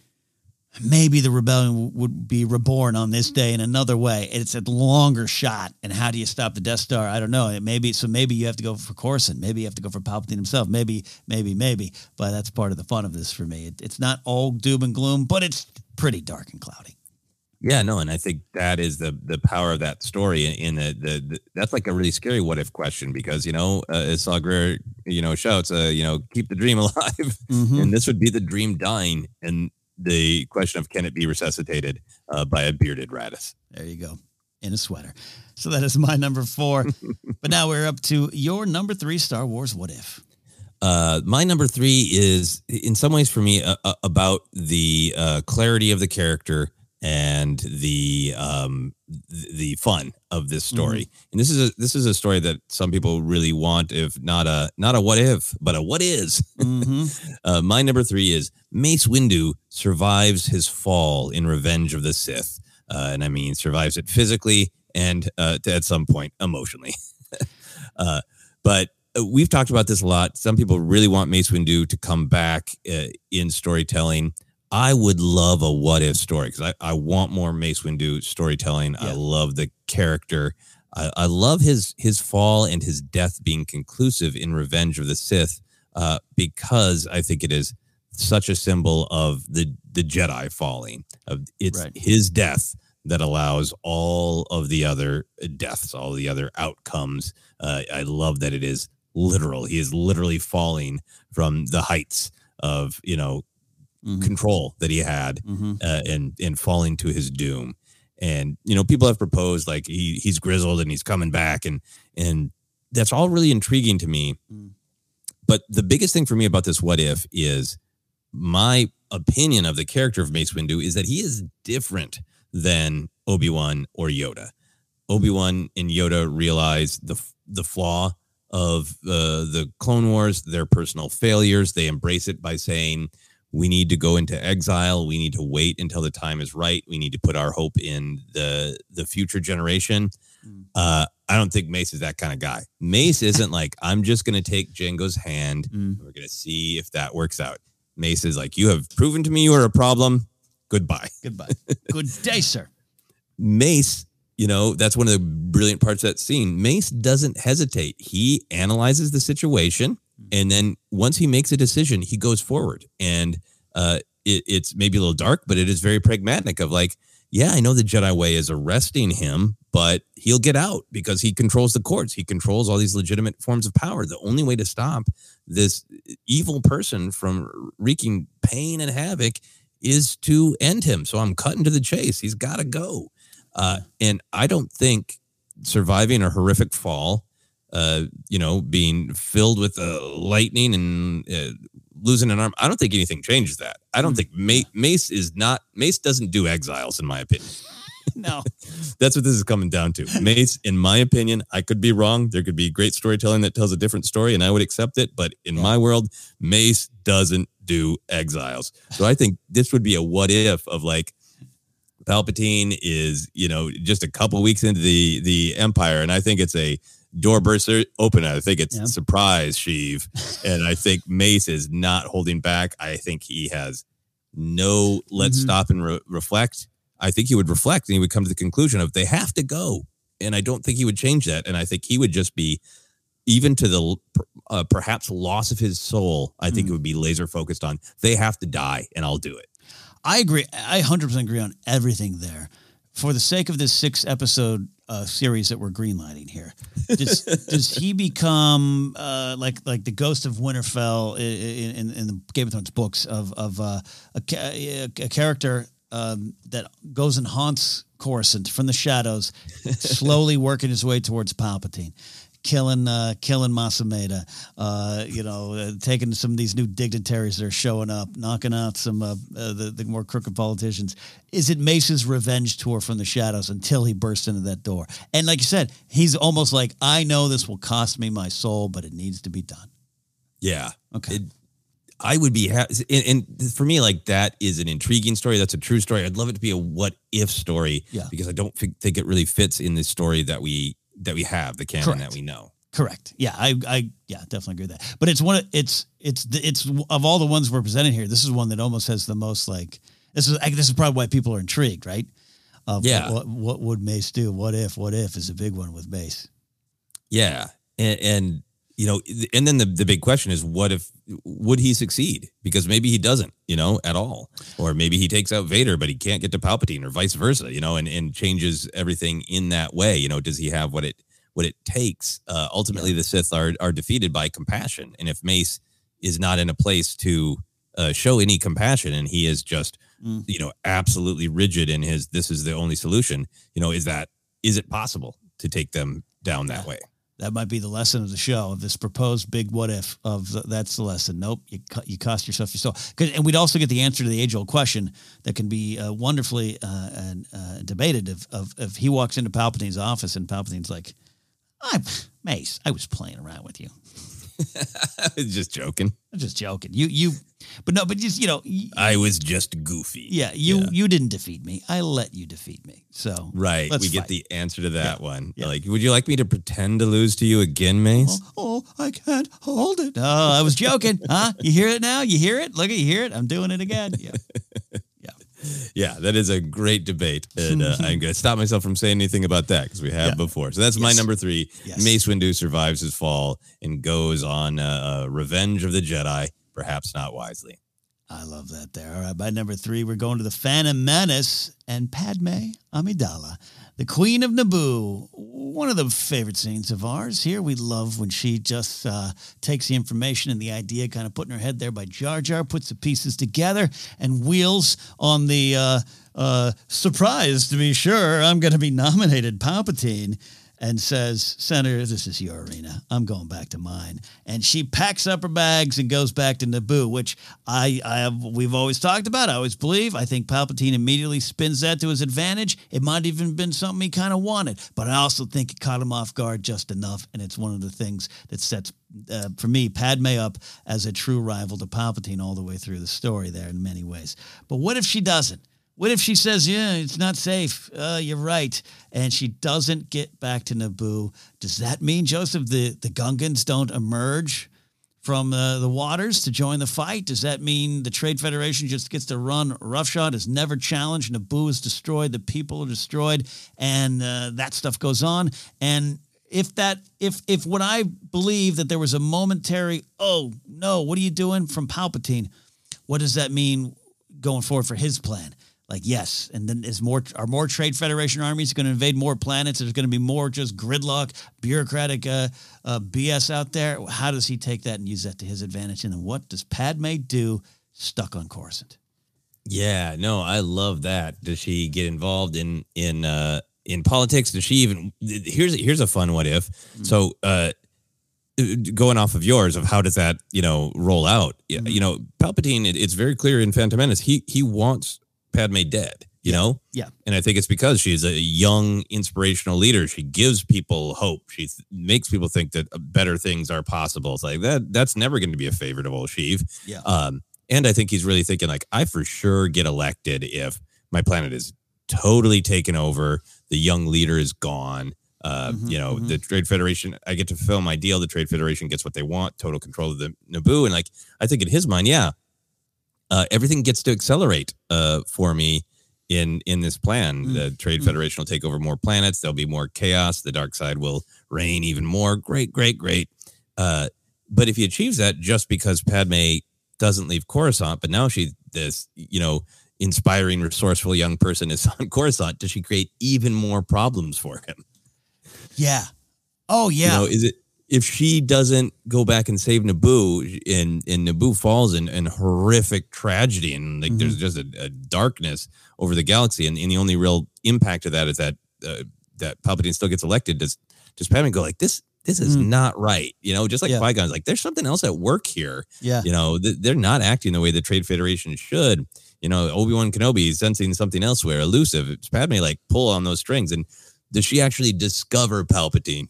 maybe the rebellion w- would be reborn on this day in another way. It's a longer shot, and how do you stop the Death Star? I don't know. It maybe so. Maybe you have to go for Coruscant. Maybe you have to go for Palpatine himself. Maybe, maybe, maybe. But that's part of the fun of this for me. It, it's not all doom and gloom, but it's pretty dark and cloudy. Yeah, no, and I think that is the the power of that story. In the, the, the that's like a really scary what if question, because you know, uh, as Saw Gerrera, you know, shouts, uh, you know, keep the dream alive, mm-hmm. and this would be the dream dying, and the question of can it be resuscitated uh, by a bearded Raddus? There you go, in a sweater. So that is my number four. But now we're up to your number three, Star Wars What If. Uh, my number three is, in some ways, for me, uh, uh, about the uh, clarity of the character and the um the fun of this story. Mm-hmm. And this is a this is a story that some people really want, if not a not a what if, but a what is. Mm-hmm. uh, my number three is Mace Windu survives his fall in Revenge of the Sith, uh, and I mean survives it physically and uh, at some point emotionally. uh, but we've talked about this a lot. Some people really want Mace Windu to come back uh, in storytelling. I would love a what if story because I, I want more Mace Windu storytelling. Yeah. I love the character. I, I love his his fall and his death being conclusive in Revenge of the Sith uh, because I think it is such a symbol of the, the Jedi falling. Of it's right. his death that allows all of the other deaths, all the other outcomes. Uh, I love that it is literal. He is literally falling from the heights of, you know, Mm-hmm. control that he had mm-hmm. uh, and and falling to his doom. And you know, people have proposed like he he's grizzled and he's coming back, and and that's all really intriguing to me. Mm. But the biggest thing for me about this what if is my opinion of the character of Mace Windu is that he is different than Obi-Wan or Yoda. Obi-Wan and Yoda realize the the flaw of uh, the Clone Wars, their personal failures. They embrace it by saying, we need to go into exile. We need to wait until the time is right. We need to put our hope in the the future generation. Mm. Uh, I don't think Mace is that kind of guy. Mace isn't like, I'm just going to take Jango's hand. Mm. And we're going to see if that works out. Mace is like, you have proven to me you are a problem. Goodbye. Goodbye. Good day, sir. Mace, you know, that's one of the brilliant parts of that scene. Mace doesn't hesitate. He analyzes the situation. And then once he makes a decision, he goes forward. And uh, it, it's maybe a little dark, but it is very pragmatic of like, yeah, I know the Jedi way is arresting him, but he'll get out because he controls the courts. He controls all these legitimate forms of power. The only way to stop this evil person from wreaking pain and havoc is to end him. So I'm cutting to the chase. He's got to go. Uh, and I don't think surviving a horrific fall, uh, you know, being filled with uh, lightning and uh, losing an arm, I don't think anything changes that. I don't mm. think Ma- Mace is not, Mace doesn't do exiles, in my opinion. No. That's what this is coming down to. Mace, in my opinion, I could be wrong. There could be great storytelling that tells a different story, and I would accept it. But in yeah. my world, Mace doesn't do exiles. So I think this would be a what if of like, Palpatine is, you know, just a couple weeks into the the Empire, and I think it's a door burster open. I think it's yeah. surprise, Sheev, and I think Mace is not holding back. I think he has no let's mm-hmm. stop and re- reflect. I think he would reflect, and he would come to the conclusion of they have to go, and I don't think he would change that. And I think he would just be, even to the uh, perhaps loss of his soul, I think mm. it would be laser focused on they have to die, and I'll do it. I agree. I one hundred percent agree on everything there. For the sake of this six episode uh, series that we're greenlighting here, does, does he become uh, like like the Ghost of Winterfell in, in, in the Game of Thrones books of of uh, a, a, a character um, that goes and haunts Coruscant from the shadows, slowly working his way towards Palpatine? Killing, uh, killing Masameda, uh, you know, uh, taking some of these new dignitaries that are showing up, knocking out some uh, uh, the, the more crooked politicians. Is it Mace's revenge tour from the shadows until he bursts into that door? And like you said, he's almost like, I know this will cost me my soul, but it needs to be done. Yeah. Okay. It, I would be happy. And, and for me, like, that is an intriguing story. That's a true story. I'd love it to be a what if story yeah. because I don't think, think it really fits in the story that we that we have, the canon Correct. that we know. Correct. Yeah, I, I, yeah, definitely agree with that. But it's one, of, it's, it's, it's of all the ones we're presenting here, this is one that almost has the most like. This is, this is probably why people are intrigued, right? Of yeah. What, what would Mace do? What if? What if is a big one with Mace. Yeah, and, and you know, and then the the big question is, what if would he succeed? Because maybe he doesn't, you know, at all, or maybe he takes out Vader, but he can't get to Palpatine, or vice versa, you know, and, and changes everything in that way. You know, does he have what it what it takes? Uh, ultimately, yeah. the Sith are are defeated by compassion, and if Mace is not in a place to uh, show any compassion, and he is just, mm. you know, absolutely rigid in his this is the only solution, you know, is that is it possible to take them down that yeah. way? That might be the lesson of the show, of this proposed big what if of the, that's the lesson. Nope, you you cost yourself your soul. And we'd also get the answer to the age old question that can be uh, wonderfully uh, and uh, debated of, of if he walks into Palpatine's office and Palpatine's like, I'm Mace, I was playing around with you. Just joking. I'm just joking. You, you, but no, but just, you know. You, I was just goofy. Yeah, you yeah. you didn't defeat me. I let you defeat me. So. Right. We fight. get the answer to that yeah. one. Yeah. Like, would you like me to pretend to lose to you again, Mace? Oh, oh I can't hold it. Oh, I was joking. Huh? You hear it now? You hear it? Look at you hear it? I'm doing it again. Yeah. Yeah, that is a great debate. And uh, I'm going to stop myself from saying anything about that because we have yeah. before. So that's yes. my number three. Yes. Mace Windu survives his fall and goes on uh, Revenge of the Jedi, perhaps not wisely. I love that there. All right, by number three, we're going to the Phantom Menace and Padme Amidala, the Queen of Naboo. One of the favorite scenes of ours here. We love when she just uh, takes the information and the idea kind of put in her head there by Jar Jar, puts the pieces together, and wheels on the uh, uh, surprise, to be sure, I'm going to be nominated Palpatine. and says, Senator, this is your arena. I'm going back to mine. And she packs up her bags and goes back to Naboo, which I, I have, we've always talked about. I always believe. I think Palpatine immediately spins that to his advantage. It might have even been something he kind of wanted, but I also think it caught him off guard just enough. And it's one of the things that sets, uh, for me, Padme up as a true rival to Palpatine all the way through the story there in many ways. But what if she doesn't? What if she says, yeah, it's not safe? Uh, you're right. And she doesn't get back to Naboo. Does that mean, Joseph, the, the Gungans don't emerge from uh, the waters to join the fight? Does that mean the Trade Federation just gets to run roughshod, is never challenged, Naboo is destroyed, the people are destroyed, and uh, that stuff goes on? And if that, if if what I believe that there was a momentary, oh, no, what are you doing from Palpatine, what does that mean going forward for his plan? Like, yes, and then is more are more Trade Federation armies going to invade more planets? There's going to be more just gridlock, bureaucratic uh, uh, B S out there. How does he take that and use that to his advantage? And then what does Padme do stuck on Coruscant? Yeah, no, I love that. Does she get involved in in uh, in politics? Does she even? Here's here's a fun what if. Mm-hmm. So, uh, going off of yours, of how does that you know roll out? Mm-hmm. You know, Palpatine. It, it's very clear in Phantom Menace. He he wants Padme dead, you yeah. know? Yeah. And I think it's because she's a young, inspirational leader. She gives people hope. She th- makes people think that better things are possible. It's like that. That's never going to be a favorite of old Sheev. Yeah. Um, and I think he's really thinking like, I for sure get elected if my planet is totally taken over. The young leader is gone. Uh, mm-hmm, you know, mm-hmm. the Trade Federation, I get to fulfill my deal. The Trade Federation gets what they want, total control of the Naboo. And like, I think in his mind, yeah, Uh, everything gets to accelerate uh, for me in in this plan. Mm. The Trade mm. Federation will take over more planets. There'll be more chaos. The dark side will reign even more. Great, great, great. Uh, but if he achieves that just because Padme doesn't leave Coruscant, but now she, this, you know, inspiring, resourceful young person is on Coruscant, does she create even more problems for him? Yeah. Oh, yeah. You know, is it, if she doesn't go back and save Naboo, and, and Naboo falls in, in horrific tragedy, and like mm-hmm. there's just a, a darkness over the galaxy, and, and the only real impact of that is that uh, that Palpatine still gets elected. Does does Padme go like this? This is mm. not right, you know? Just like yeah. Qui-Gon's like, there's something else at work here. Yeah, you know, th- they're not acting the way the Trade Federation should. You know, Obi-Wan Kenobi is sensing something elsewhere, elusive. It's Padme like pull on those strings, and does she actually discover Palpatine?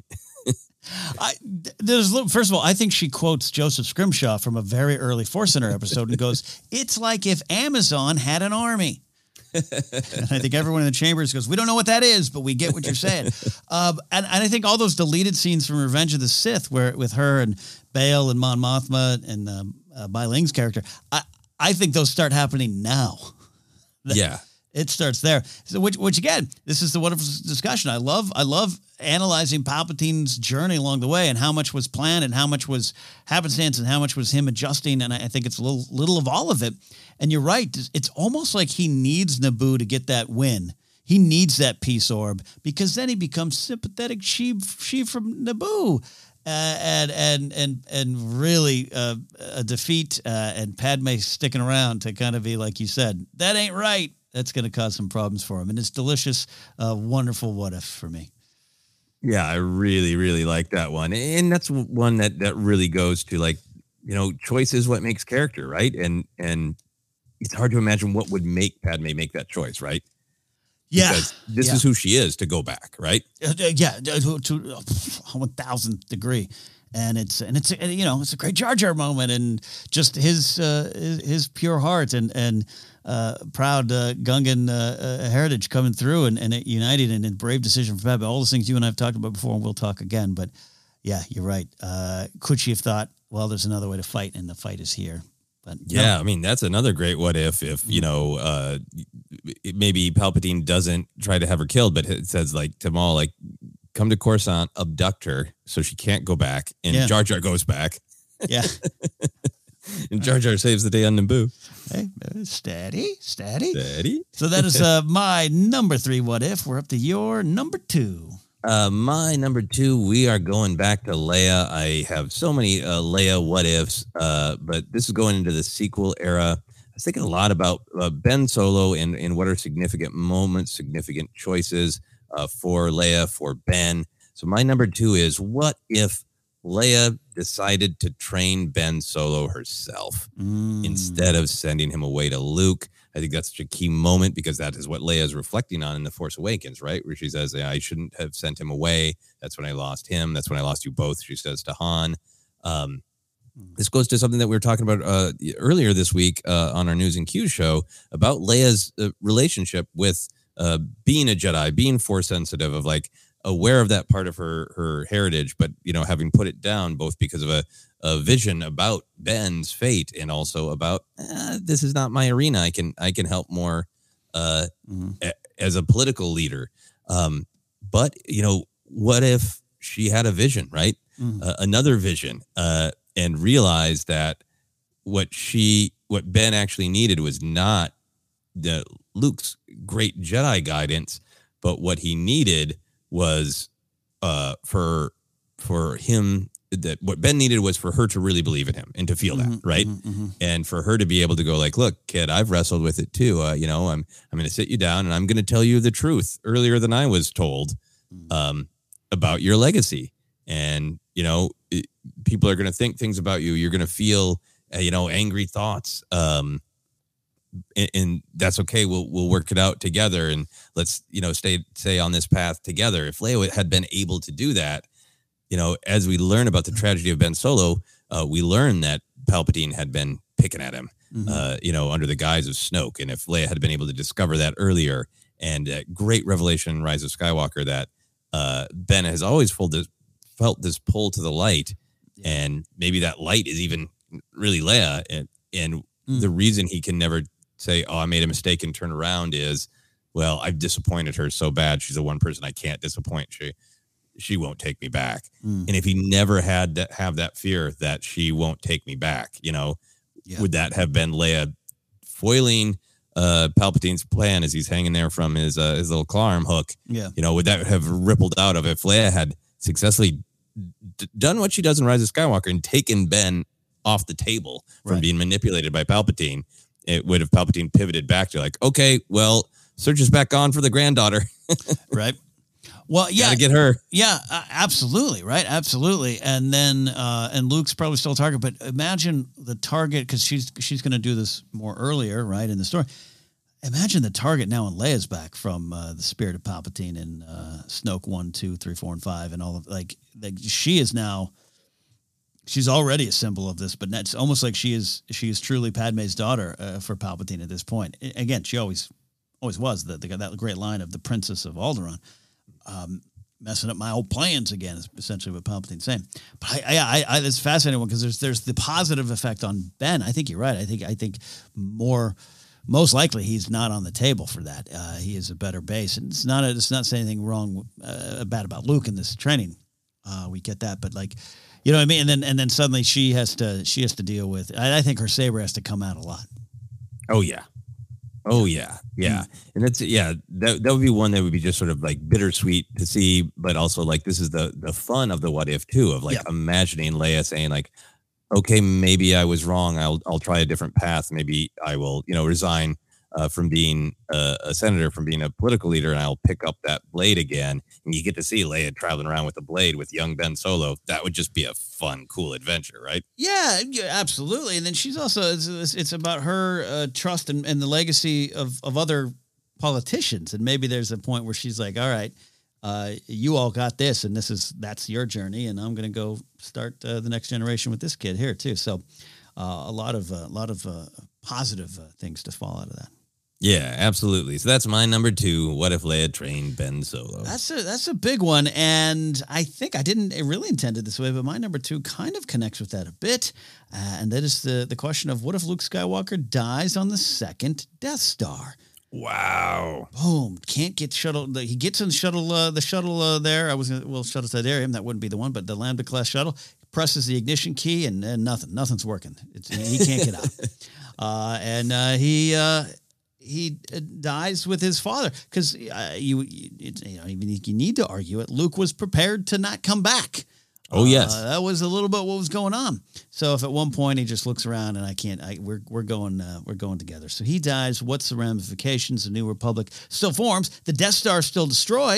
I, there's first of all, I think she quotes Joseph Scrimshaw from a very early Force Center episode and goes, "It's like if Amazon had an army." And I think everyone in the chambers goes, "We don't know what that is, but we get what you're saying." uh, and, and I think all those deleted scenes from Revenge of the Sith, where with her and Bail and Mon Mothma and um, uh, Bai Ling's character, I I think those start happening now. Yeah. It starts there. So, which, which again, this is the wonderful discussion. I love, I love analyzing Palpatine's journey along the way, and how much was planned, and how much was happenstance, and how much was him adjusting. And I, I think it's a little, little of all of it. And you're right. It's almost like he needs Naboo to get that win. He needs that peace orb, because then he becomes sympathetic Sheev, Sheev from Naboo. Uh, and and and and really uh, a defeat, uh, and Padme sticking around to kind of be like you said, that ain't right. That's going to cause some problems for him. And it's delicious, uh, wonderful what if for me. Yeah, I really, really like that one. And that's one that, that really goes to like, you know, choice is what makes character, right? And and it's hard to imagine what would make Padme make that choice, right? Yeah. Because this yeah. is who she is to go back, right? Uh, yeah, to, to uh, one thousandth degree. And it's and it's you know it's a great Jar Jar moment, and just his uh, his, his pure heart and and uh, proud uh, Gungan uh, uh, heritage coming through, and, and it united, and a brave decision for Padme. All those things you and I have talked about before, and we'll talk again. But yeah, you're right. Uh, could she have thought, well, there's another way to fight, and the fight is here? But yeah, no. I mean that's another great what if if you know uh, maybe Palpatine doesn't try to have her killed, but it says like to Maul like, come to Coruscant, abduct her so she can't go back, and yeah. Jar Jar goes back. Yeah. And Jar Jar saves the day on Naboo. Hey, steady, steady. Steady. So that is uh, my number three what if. We're up to your number two. Uh, my number two, we are going back to Leia. I have so many uh, Leia what ifs, uh, but this is going into the sequel era. I was thinking a lot about uh, Ben Solo and, and what are significant moments, significant choices uh, for Leia, for Ben. So my number two is, what if Leia decided to train Ben Solo herself Mm. instead of sending him away to Luke? I think that's such a key moment because that is what Leia is reflecting on in The Force Awakens, right? Where she says, I shouldn't have sent him away. That's when I lost him. That's when I lost you both, she says to Han. Um, this goes to something that we were talking about uh, earlier this week uh, on our News and Q show about Leia's uh, relationship with uh, being a Jedi, being Force sensitive, of like aware of that part of her her heritage, but, you know, having put it down both because of a, a vision about Ben's fate and also about eh, this is not my arena. I can I can help more uh, Mm-hmm. a, as a political leader. Um, but, you know, what if she had a vision, right? Mm. Uh, another vision, uh, and realized that what she, what Ben actually needed was not the Luke's great Jedi guidance, but what he needed was uh, for for him, that what Ben needed was for her to really believe in him and to feel Mhm, that, right? mhm, mhm. And for her to be able to go like, look, kid, I've wrestled with it too. Uh, you know, I'm I'm going to sit you down and I'm going to tell you the truth earlier than I was told um, about your legacy. And, you know, it, people are going to think things about you. You're going to feel, uh, you know, angry thoughts. Um, and, and that's okay. We'll we'll work it out together, and let's, you know, stay stay on this path together. If Leia had been able to do that, you know, as we learn about the tragedy of Ben Solo, uh, we learn that Palpatine had been picking at him, Mhm. uh, you know, under the guise of Snoke. And if Leia had been able to discover that earlier, and uh, great revelation in Rise of Skywalker that uh, Ben has always felt this, felt this pull to the light, and maybe that light is even really Leia. And, and Mm. the reason he can never say, oh, I made a mistake and turn around is, well, I've disappointed her so bad. She's the one person I can't disappoint. She, she won't take me back. Mm. And if he never had to have that fear that she won't take me back, you know, Yeah. would that have been Leia foiling uh, Palpatine's plan as he's hanging there from his uh, his little claw arm hook? Yeah. You know, would that have rippled out of if Leia had successfully d- done what she does in Rise of Skywalker and taken Ben off the table from Right. being manipulated by Palpatine? It would have Palpatine pivoted back to like, okay, well, search is back on for the granddaughter. Right. Well, yeah, Gotta get her. Yeah, uh, absolutely, right, absolutely. And then, uh, and Luke's probably still a target, but imagine the target, because she's she's going to do this more earlier, right, in the story. Imagine the target now in Leia's back from uh, the Spirit of Palpatine and uh, Snoke one, two, three, four, and five, and all of like, like she is now. She's already a symbol of this, but it's almost like she is she is truly Padme's daughter uh, for Palpatine at this point. I, again, she always always was. That they got that great line of the Princess of Alderaan. Um, messing up my old plans again is essentially what Palpatine's saying. But I, I, I, I it's a fascinating one because there's there's the positive effect on Ben. I think you're right. I think I think more most likely he's not on the table for that. Uh, he is a better base, and it's not a, it's not saying anything wrong uh, bad about Luke in this training. Uh, we get that, but like, you know what I mean. And then and then suddenly she has to she has to deal with. I, I think her saber has to come out a lot. Oh yeah. Oh yeah. Yeah. And that's, yeah, that, that would be one that would be just sort of like bittersweet to see, but also like, this is the, the fun of the what if too, of like Yeah. imagining Leia saying like, okay, maybe I was wrong. I'll, I'll try a different path. Maybe I will, you know, resign uh, from being a, a senator, from being a political leader, and I'll pick up that blade again. And you get to see Leia traveling around with the blade with young Ben Solo. That would just be a fun, cool adventure, right? Yeah, yeah, absolutely. And then she's also, it's, it's, it's about her uh, trust and, and the legacy of, of other politicians. And maybe there's a point where she's like, all right, uh, you all got this, and this is, that's your journey. And I'm going to go start uh, the next generation with this kid here too. So uh, a lot of, a uh, lot of uh, positive uh, things to fall out of that. Yeah, absolutely. So that's my number two. What if Leia trained Ben Solo? That's a that's a big one, and I think I didn't really intend it this way, but my number two kind of connects with that a bit, uh, and that is the the question of what if Luke Skywalker dies on the second Death Star? Wow! Boom! Can't get shuttle. the- He gets in the shuttle. Uh, the shuttle uh, there. I was gonna, well, shuttle Sidarium. That wouldn't be the one, but the Lambda class shuttle presses the ignition key, and, and nothing. Nothing's working. It's, he can't get out, uh, and uh, he. Uh, He uh, dies with his father because uh, you, you, it, you know, even if you need to argue it, Luke was prepared to not come back. Oh yes, uh, that was a little bit what was going on. So if at one point he just looks around and I can't, I, we're we're going uh, we're going together. So he dies. What's the ramifications? The New Republic still forms. The Death Star is still destroyed,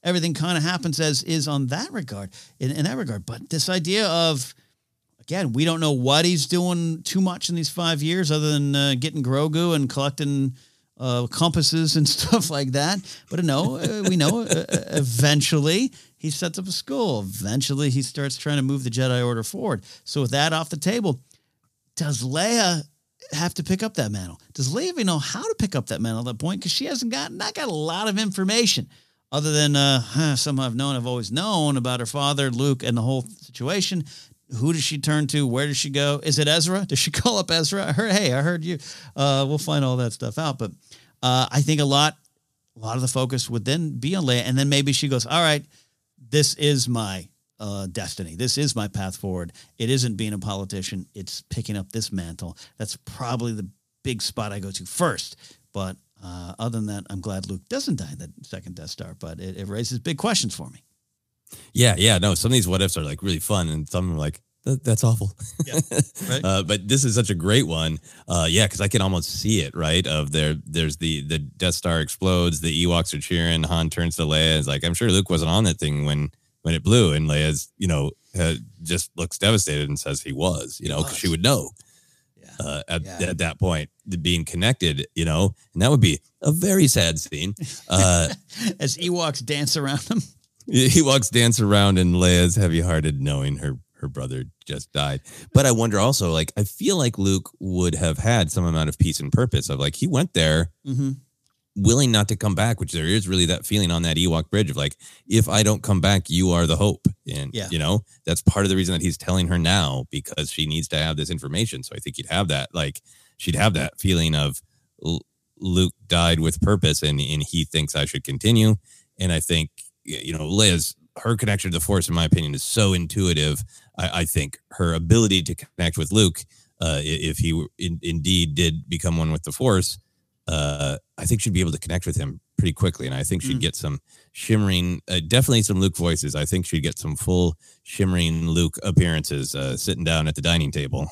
everything kind of happens as is on that regard, in, in that regard. But this idea of, again, we don't know what he's doing too much in these five years other than uh, getting Grogu and collecting uh, compasses and stuff like that. But no, uh, we know uh, eventually he sets up a school. Eventually he starts trying to move the Jedi Order forward. So with that off the table, does Leia have to pick up that mantle? Does Leia even know how to pick up that mantle at that point? Because she hasn't got, not got a lot of information other than uh, huh, someone I've known, I've always known about her father, Luke, and the whole situation. Who does she turn to? Where does she go? Is it Ezra? Does she call up Ezra? I heard, hey, I heard you. Uh, we'll find all that stuff out. But uh, I think a lot, a lot of the focus would then be on Leia. And then maybe she goes, all right, this is my uh, destiny. This is my path forward. It isn't being a politician. It's picking up this mantle. That's probably the big spot I go to first. But uh, other than that, I'm glad Luke doesn't die in the second Death Star. But it, it raises big questions for me. Yeah, yeah, no. Some of these what ifs are like really fun, and some are like that, that's awful. Yeah, right. uh, but this is such a great one. Uh, yeah, because I can almost see it. Right, of there, there's the the Death Star explodes, the Ewoks are cheering. Han turns to Leia, and is like, I'm sure Luke wasn't on that thing when when it blew, and Leia's, you know, uh, just looks devastated and says he was, you know, because she would know. Yeah. Uh, at, yeah. at that point, the being connected, you know, and that would be a very sad scene. Uh, As Ewoks dance around him. He walks, dance around, and Leia's heavy-hearted, knowing her her brother just died. But I wonder also, like, I feel like Luke would have had some amount of peace and purpose of, like, he went there mm-hmm. willing not to come back, which there is really that feeling on that Ewok bridge of, like, if I don't come back, you are the hope. And, yeah. you know, that's part of the reason that he's telling her now, because she needs to have this information. So I think he'd have that, like, she'd have that feeling of L- Luke died with purpose, and, and he thinks I should continue. And I think, you know, Leia's, her connection to the Force, in my opinion, is so intuitive. I, I think her ability to connect with Luke, uh, if he in, indeed did become one with the Force, uh, I think she'd be able to connect with him pretty quickly. And I think she'd mm. get some shimmering, uh, definitely some Luke voices. I think she'd get some full shimmering Luke appearances, uh, sitting down at the dining table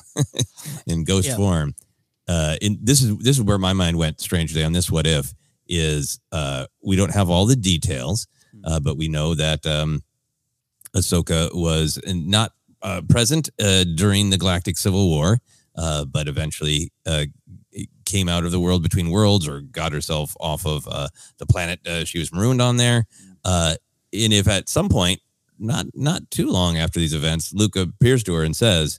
in ghost yeah. form. Uh, in, this is this is where my mind went strangely on this. What if is uh, we don't have all the details. Uh, but we know that um, Ahsoka was not uh, present uh, during the Galactic Civil War, uh, but eventually uh, came out of the world between worlds, or got herself off of uh, the planet uh, she was marooned on there. Uh, and if at some point, not not too long after these events, Luke appears to her and says,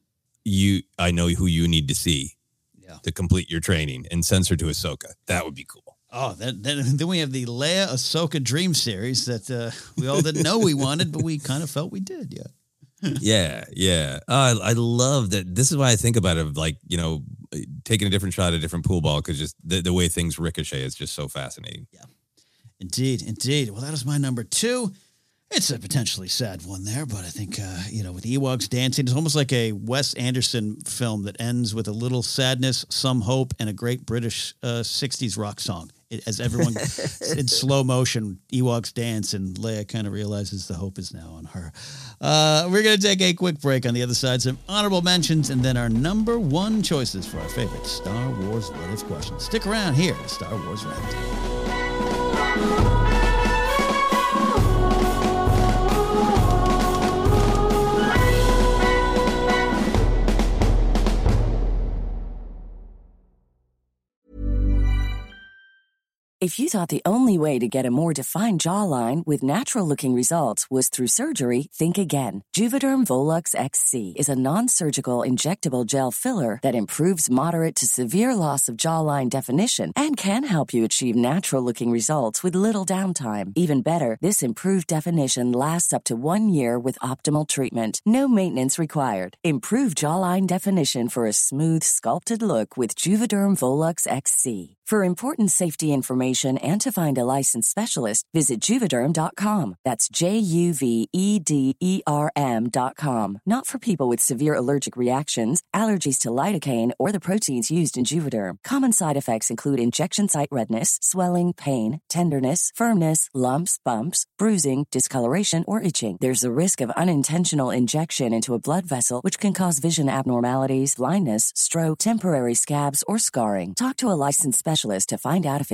"You, I know who you need to see yeah. to complete your training," and sends her to Ahsoka. That would be cool. Oh, then, then then we have the Leia Ahsoka Dream series that uh, we all didn't know we wanted, but we kind of felt we did. Yeah. yeah. Yeah. Uh, I, I love that. This is why I think about it, like, you know, taking a different shot at a different pool ball, because just the, the way things ricochet is just so fascinating. Yeah. Indeed. Indeed. Well, that is my number two. It's a potentially sad one there, but I think, uh, you know, with Ewoks dancing, it's almost like a Wes Anderson film that ends with a little sadness, some hope, and a great British uh, sixties rock song. It, as everyone in slow motion, Ewoks dance, and Leia kind of realizes the hope is now on her. Uh, we're going to take a quick break. On the other side, some honorable mentions, and then our number one choices for our favorite Star Wars What If questions. Stick around here at Star Wars Roundtable. If you thought the only way to get a more defined jawline with natural-looking results was through surgery, think again. Juvederm Volux X C is a non-surgical injectable gel filler that improves moderate to severe loss of jawline definition and can help you achieve natural-looking results with little downtime. Even better, this improved definition lasts up to one year with optimal treatment. No maintenance required. Improve jawline definition for a smooth, sculpted look with Juvederm Volux X C. For important safety information and to find a licensed specialist, visit Juvederm dot com. That's J U V E D E R M dot com. Not for people with severe allergic reactions, allergies to lidocaine, or the proteins used in Juvederm. Common side effects include injection site redness, swelling, pain, tenderness, firmness, lumps, bumps, bruising, discoloration, or itching. There's a risk of unintentional injection into a blood vessel, which can cause vision abnormalities, blindness, stroke, temporary scabs, or scarring. Talk to a licensed specialist to find out if it's right for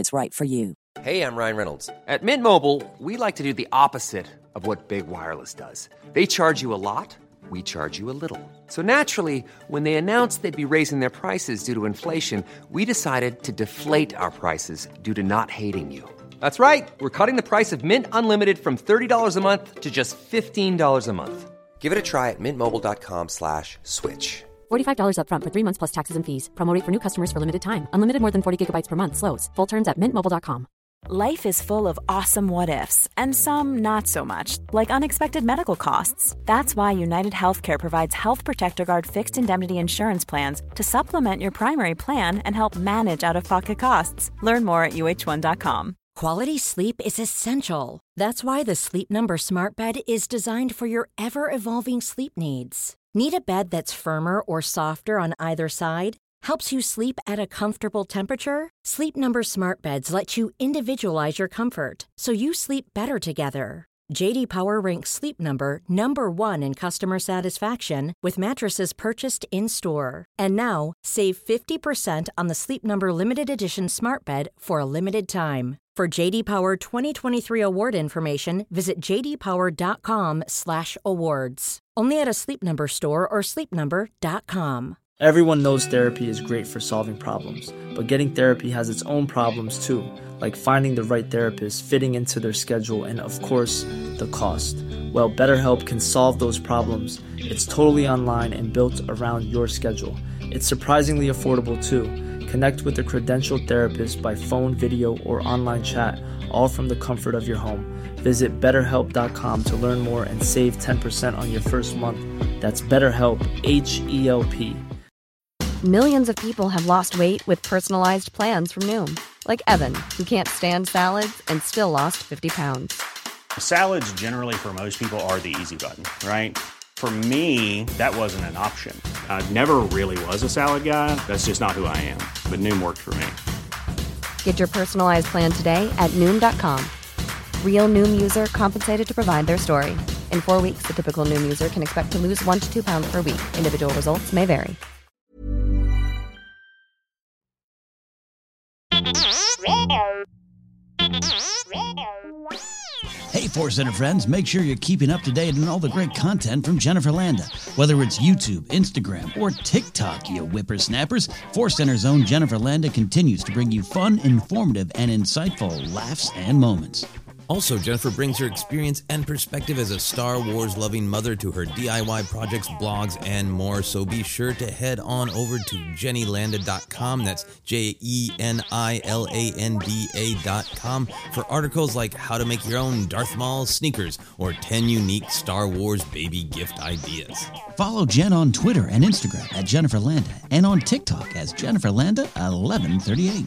you. Hey, I'm Ryan Reynolds. At Mint Mobile, we like to do the opposite of what Big Wireless does. They charge you a lot, we charge you a little. So naturally, when they announced they'd be raising their prices due to inflation, we decided to deflate our prices due to not hating you. That's right. We're cutting the price of Mint Unlimited from thirty dollars a month to just fifteen dollars a month. Give it a try at mintmobile.com slash switch. forty-five dollars up front for three months plus taxes and fees. Promo rate for new customers for limited time. Unlimited more than forty gigabytes per month. Slows full terms at mint mobile dot com. Life is full of awesome what-ifs, and some not so much, like unexpected medical costs. That's why United Healthcare provides Health Protector Guard fixed indemnity insurance plans to supplement your primary plan and help manage out-of-pocket costs. Learn more at U H one dot com. Quality sleep is essential. That's why the Sleep Number Smart Bed is designed for your ever-evolving sleep needs. Need a bed that's firmer or softer on either side? Helps you sleep at a comfortable temperature? Sleep Number Smart Beds let you individualize your comfort, so you sleep better together. J D Power ranks Sleep Number number one in customer satisfaction with mattresses purchased in-store. And now, save fifty percent on the Sleep Number Limited Edition Smart Bed for a limited time. For J D Power twenty twenty-three award information, visit j d power dot com slash awards. Only at a Sleep Number store or sleep number dot com. Everyone knows therapy is great for solving problems, but getting therapy has its own problems too, like finding the right therapist, fitting into their schedule, and of course, the cost. Well, BetterHelp can solve those problems. It's totally online and built around your schedule. It's surprisingly affordable too. Connect with a credentialed therapist by phone, video, or online chat, all from the comfort of your home. Visit better help dot com to learn more and save ten percent on your first month. That's BetterHelp, H E L P. Millions of people have lost weight with personalized plans from Noom. Like Evan, who can't stand salads and still lost fifty pounds. Salads generally for most people are the easy button, right? For me, that wasn't an option. I never really was a salad guy. That's just not who I am. But Noom worked for me. Get your personalized plan today at Noom dot com. Real Noom user compensated to provide their story. In four weeks, the typical Noom user can expect to lose one to two pounds per week. Individual results may vary. Hey, Force Center friends, make sure you're keeping up to date on all the great content from Jennifer Landa. Whether it's YouTube, Instagram, or TikTok, you whippersnappers, Force Center's own Jennifer Landa continues to bring you fun, informative, and insightful laughs and moments. Also, Jennifer brings her experience and perspective as a Star Wars-loving mother to her D I Y projects, blogs, and more. So be sure to head on over to jenny landa dot com. That's J E N I L A N D A dot com for articles like how to make your own Darth Maul sneakers or ten unique Star Wars baby gift ideas. Follow Jen on Twitter and Instagram at Jennifer Landa and on TikTok as Jennifer Landa eleven thirty-eight.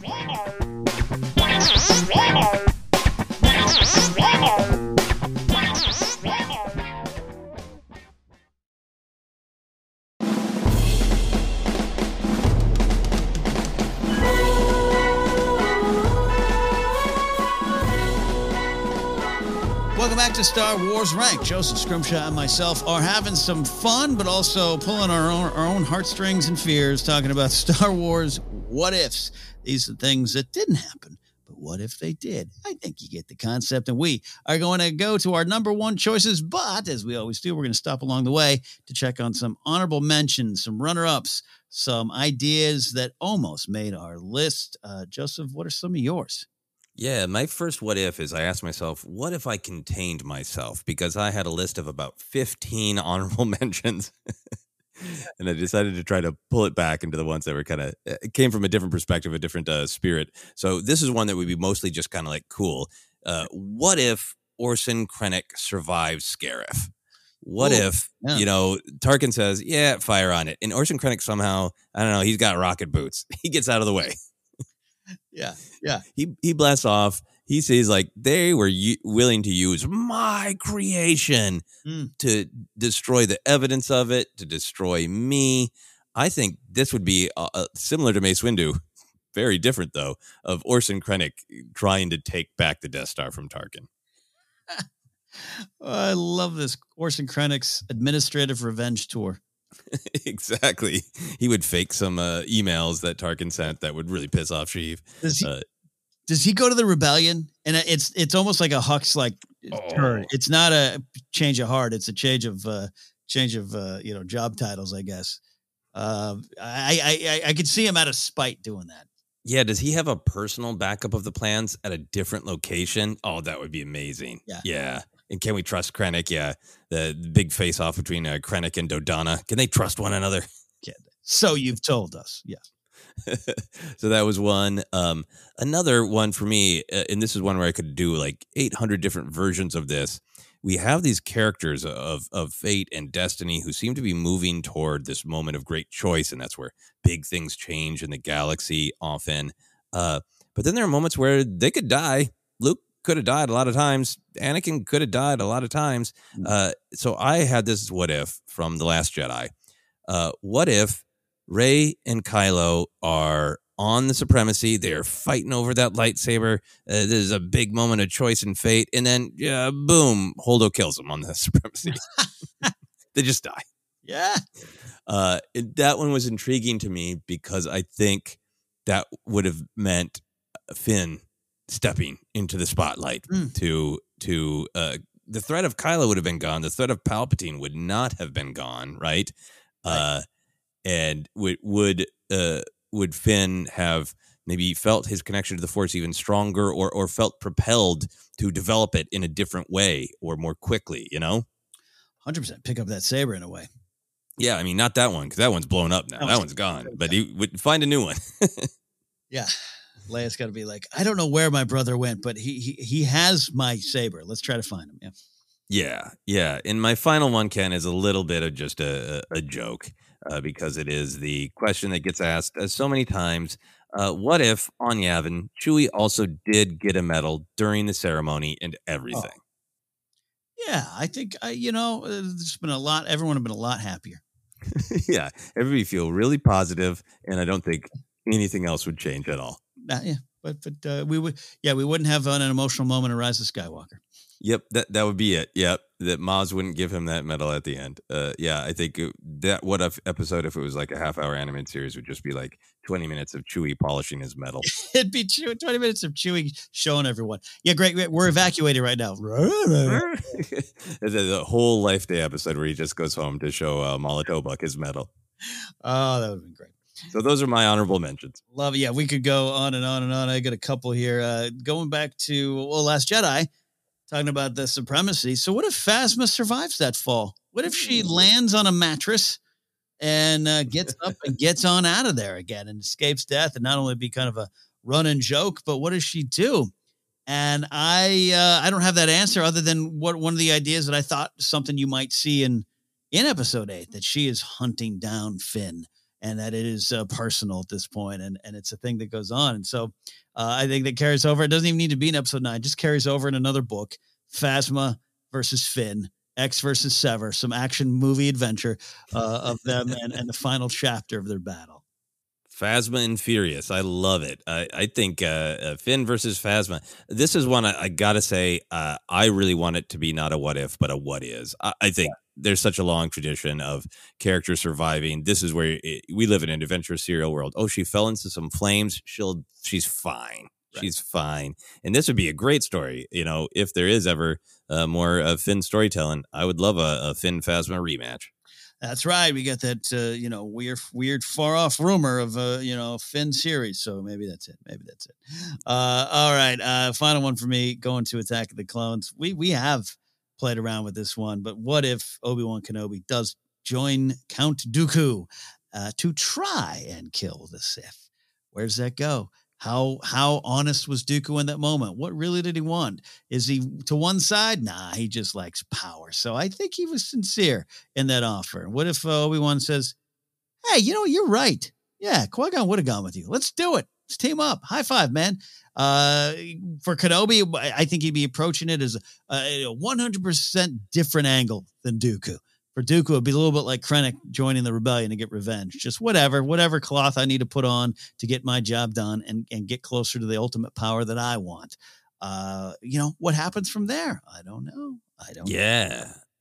Welcome back to Star Wars Rank. Joseph Scrimshaw and myself are having some fun, but also pulling our own, our own heartstrings and fears, talking about Star Wars what-ifs. These are things that didn't happen. What if they did? I think you get the concept. And we are going to go to our number one choices. But as we always do, we're going to stop along the way to check on some honorable mentions, some runner-ups, some ideas that almost made our list. Uh, Joseph, what are some of yours? Yeah, my first what if is I asked myself, what if I contained myself? Because I had a list of about fifteen honorable mentions. And I decided to try to pull it back into the ones that were kind of it came from a different perspective, a different uh, spirit. So this is one that would be mostly just kind of like cool. Uh, what if Orson Krennic survives Scarif? What Ooh, if, yeah. you know, Tarkin says, yeah, fire on it. And Orson Krennic somehow, I don't know, he's got rocket boots. He gets out of the way. Yeah, yeah. He he blasts off. He says, like, they were u- willing to use my creation mm. to destroy the evidence of it, to destroy me. I think this would be uh, uh, similar to Mace Windu, very different, though, of Orson Krennic trying to take back the Death Star from Tarkin. I love this Orson Krennic's administrative revenge tour. Exactly. He would fake some uh, emails that Tarkin sent that would really piss off Sheev. Does he, uh, Does he go to the rebellion? And it's it's almost like a Hux like turn. It's not a change of heart. It's a change of uh, change of uh, you know job titles, I guess. Uh, I, I I I could see him out of spite doing that. Yeah, does he have a personal backup of the plans at a different location? Oh, that would be amazing. Yeah. Yeah. And can we trust Krennic? Yeah. The, the big face-off between uh, Krennic and Dodonna. Can they trust one another? Yeah. So you've told us. Yeah. So that was one. Um, another one for me, uh, and this is one where I could do like eight hundred different versions of this. We have these characters of of fate and destiny who seem to be moving toward this moment of great choice, and that's where big things change in the galaxy often. Uh, but then there are moments where they could die. Luke could have died a lot of times. Anakin could have died a lot of times. Uh, so I had this what if from The Last Jedi. Uh, what if Rey and Kylo are on the Supremacy? They're fighting over that lightsaber. Uh, there's a big moment of choice and fate. And then, uh, boom, Holdo kills them on the Supremacy. They just die. Yeah. Uh, it, that one was intriguing to me because I think that would have meant Finn stepping into the spotlight mm. to, to uh, the threat of Kylo would have been gone. The threat of Palpatine would not have been gone, right? right. Uh, and would, would, uh, would Finn have maybe felt his connection to the Force even stronger or or felt propelled to develop it in a different way or more quickly, you know? one hundred percent pick up that saber in a way. Yeah, I mean, not that one, because that one's blown up now. That, that one's gone. But he would find a new one. Yeah. Leia's got to be like, I don't know where my brother went, but he, he he has my saber. Let's try to find him. Yeah. Yeah, yeah. And my final one, Ken, is a little bit of just a, a, a joke. Uh, because it is the question that gets asked uh, so many times. Uh, what if on Yavin, Chewie also did get a medal during the ceremony and everything? Oh. Yeah, I think, I, you know, there's been a lot, everyone have been a lot happier. Yeah, everybody feel really positive, and I don't think anything else would change at all. Uh, yeah, but but uh, we would, yeah, we wouldn't have an emotional moment of Rise of Skywalker. Yep, that that would be it. Yep, that Maz wouldn't give him that medal at the end. Uh, yeah, I think it, that what if episode if it was like a half hour animated series would just be like twenty minutes of Chewie polishing his medal. It'd be Chewie, twenty minutes of Chewie showing everyone. Yeah, great. We're evacuated right now. the, the whole Life Day episode where he just goes home to show uh, Molotobuk his medal. Oh, that would have been great. So those are my honorable mentions. Love it. Yeah, we could go on and on and on. I got a couple here. Uh, going back to well, Last Jedi. Talking about the Supremacy. So what if Phasma survives that fall? What if she lands on a mattress and uh, gets up and gets on out of there again and escapes death? And not only be kind of a running joke, but what does she do? And I uh, I don't have that answer other than what one of the ideas that I thought something you might see in in episode eight, that she is hunting down Finn and that it is uh, personal at this point, and and it's a thing that goes on. And so uh, I think that carries over. It doesn't even need to be in episode nine. It just carries over in another book. Phasma versus Finn, X versus Sever, some action movie adventure uh, of them and, and the final chapter of their battle. Phasma and Furious. I love it. I, I think uh, uh, Finn versus Phasma. This is one I, I got to say, uh, I really want it to be not a what if, but a what is. I, I think yeah. There's such a long tradition of characters surviving. This is where it, we live in an adventure serial world. Oh, she fell into some flames. She'll, she's fine. Right. She's fine. And this would be a great story. You know, if there is ever uh, more uh, Finn storytelling, I would love a, a Finn Phasma rematch. That's right. We got that, uh, you know, weird, weird, far off rumor of a, uh, you know, Finn series. So maybe that's it. Maybe that's it. Uh, all right. Uh, final one for me, going to Attack of the Clones. We, we have played around with this one, but what if Obi-Wan Kenobi does join Count Dooku uh, to try and kill the Sith? Where does that go? How how honest was Dooku in that moment? What really did he want? Is he to one side? Nah, he just likes power. So I think he was sincere in that offer. What if uh, Obi-Wan says, hey, you know, you're right. Yeah, Qui-Gon would have gone with you. Let's do it. Let's team up. High five, man. Uh, for Kenobi, I think he'd be approaching it as a, a one hundred percent different angle than Dooku. For Dooku, it'd be a little bit like Krennic joining the rebellion to get revenge. Just whatever, whatever cloth I need to put on to get my job done and, and get closer to the ultimate power that I want. Uh, you know, what happens from there? I don't know. I don't yeah. know.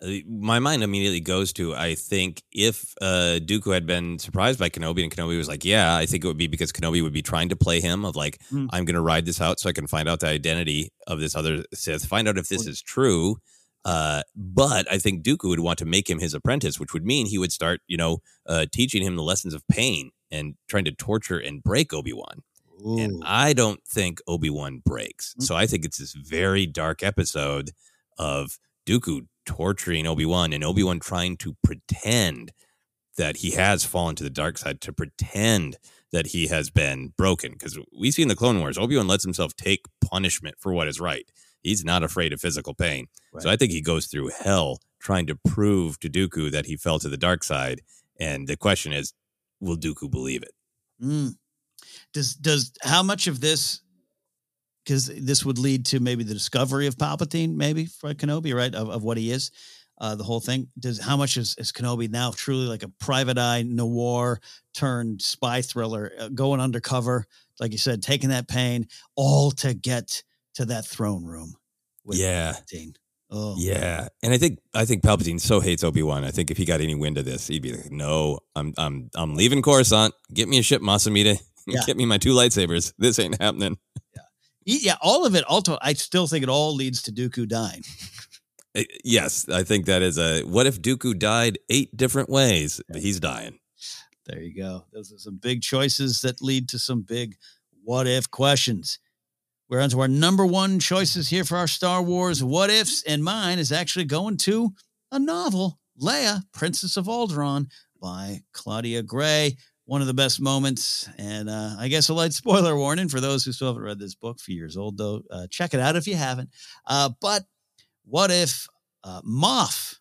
Uh, My mind immediately goes to, I think if uh, Dooku had been surprised by Kenobi and Kenobi was like, yeah, I think it would be because Kenobi would be trying to play him of like, Mm. I'm going to ride this out so I can find out the identity of this other Sith, find out if this is true. Uh, but I think Dooku would want to make him his apprentice, which would mean he would start, you know, uh, teaching him the lessons of pain and trying to torture and break Obi-Wan. And I don't think Obi-Wan breaks. So I think it's this very dark episode of Dooku torturing Obi-Wan and Obi-Wan trying to pretend that he has fallen to the dark side, to pretend that he has been broken. Because we see in the Clone Wars, Obi-Wan lets himself take punishment for what is right. He's not afraid of physical pain. Right. So I think he goes through hell trying to prove to Dooku that he fell to the dark side. And the question is, will Dooku believe it? Mm. Does does how much of this, because this would lead to maybe the discovery of Palpatine, maybe for Kenobi, right? Of, of what he is, uh, the whole thing. Does how much is, is Kenobi now truly like a private eye noir turned spy thriller, uh, going undercover, like you said, taking that pain, all to get to that throne room with Yeah. Palpatine? Oh, Yeah, and I think I think Palpatine so hates Obi-Wan. I think if he got any wind of this, he'd be like, "No, I'm I'm I'm leaving Coruscant. Get me a ship, Masamune. Yeah. Get me my two lightsabers. This ain't happening." yeah, all of it. Also, I still think it all leads to Dooku dying. Uh, Yes, I think that is a. What if Dooku died eight different ways? But he's dying. There you go. Those are some big choices that lead to some big what if questions. We're on to our number one choices here for our Star Wars what ifs, and mine is actually going to a novel, Leia, Princess of Alderaan, by Claudia Gray. One of the best moments, and uh, I guess a light spoiler warning for those who still haven't read this book. A few years old, though. Uh, check it out if you haven't. Uh, but what if uh, Moff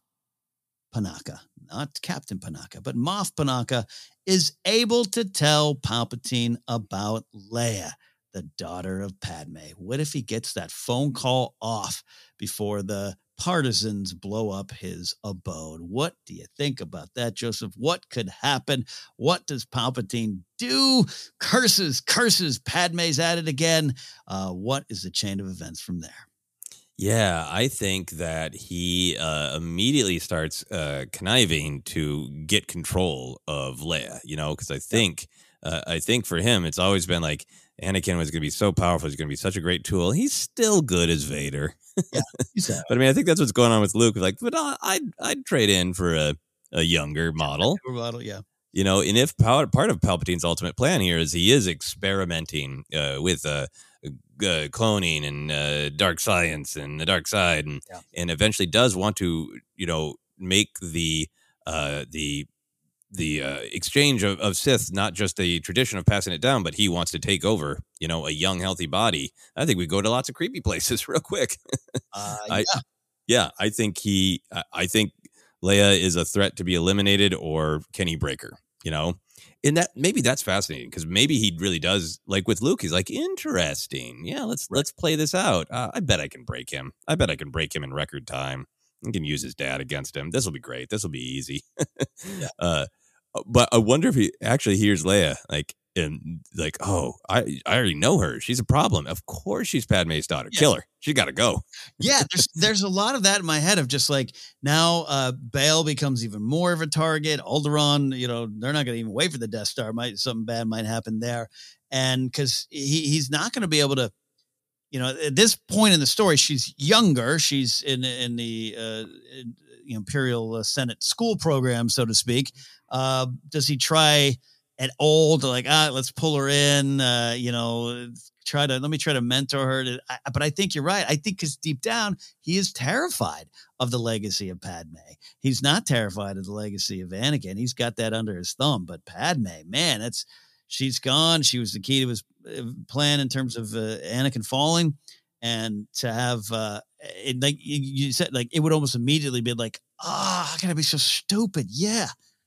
Panaka, not Captain Panaka, but Moff Panaka, is able to tell Palpatine about Leia, the daughter of Padme? What if he gets that phone call off before the partisans blow up his abode? What do you think about that, Joseph? What could happen? What does Palpatine do? Curses, curses. Padme's at it again. Uh, what is the chain of events from there? Yeah, I think that he uh, immediately starts uh, conniving to get control of Leia. You know, because I think uh, I think for him, it's always been like, Anakin was going to be so powerful. He's going to be such a great tool. He's still good as Vader. Yeah, exactly. But I mean, I think that's what's going on with Luke. Like, but I- I'd, I'd trade in for a, a younger model. Model, yeah. You know, and if power, part of Palpatine's ultimate plan here is he is experimenting uh, with uh, uh, cloning and uh, dark science and the dark side, and Yeah. and eventually does want to, you know, make the uh, the the uh, exchange of, of Sith not just the tradition of passing it down, but he wants to take over, you know, a young, healthy body. I think we go to lots of creepy places real quick. Uh, I, yeah. yeah, I think he, I- I think Leia is a threat to be eliminated, or can he break her? You know, and that maybe that's fascinating because maybe he really does, like with Luke. He's like, interesting. Yeah, let's let's play this out. Uh, I bet I can break him. I bet I can break him in record time. I can use his dad against him. This will be great. This will be easy. Yeah. uh, but I wonder if he actually hears Leia, like, and like, oh, I I already know her. She's a problem. Of course, she's Padme's daughter. Yeah. Kill her. She's got to go. Yeah, there's there's a lot of that in my head of just like now uh Bail becomes even more of a target. Alderaan, you know, they're not going to even wait for the Death Star. Might something bad might happen there, and because he he's not going to be able to, you know, at this point in the story, she's younger. She's in in the uh, in, you know, Imperial uh, Senate school program, so to speak. Uh, does he try at all to like, ah, let's pull her in, uh, you know, try to, let me try to mentor her. To, I, but I think you're right. I think because deep down, he is terrified of the legacy of Padme. He's not terrified of the legacy of Anakin. He's got that under his thumb. But Padme, man, that's, she's gone. She was the key to his plan in terms of uh, Anakin falling. And to have, uh, it, like you you said, like it would almost immediately be like, ah, oh, how can I be so stupid? Yeah.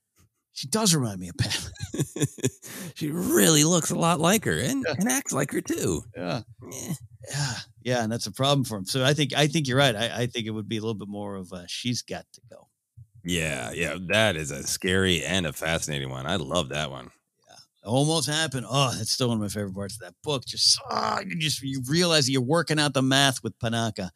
She does remind me of Padme. She really looks a lot like her and, yeah. and acts like her too. Yeah. yeah. Yeah. Yeah. And that's a problem for him. So I think, I think you're right. I, I think it would be a little bit more of a, she's got to go. Yeah. Yeah. That is a scary and a fascinating one. I love that one. Yeah. Almost happened. Oh, that's still one of my favorite parts of that book. Just, oh, you just, you realize that you're working out the math with Panaka.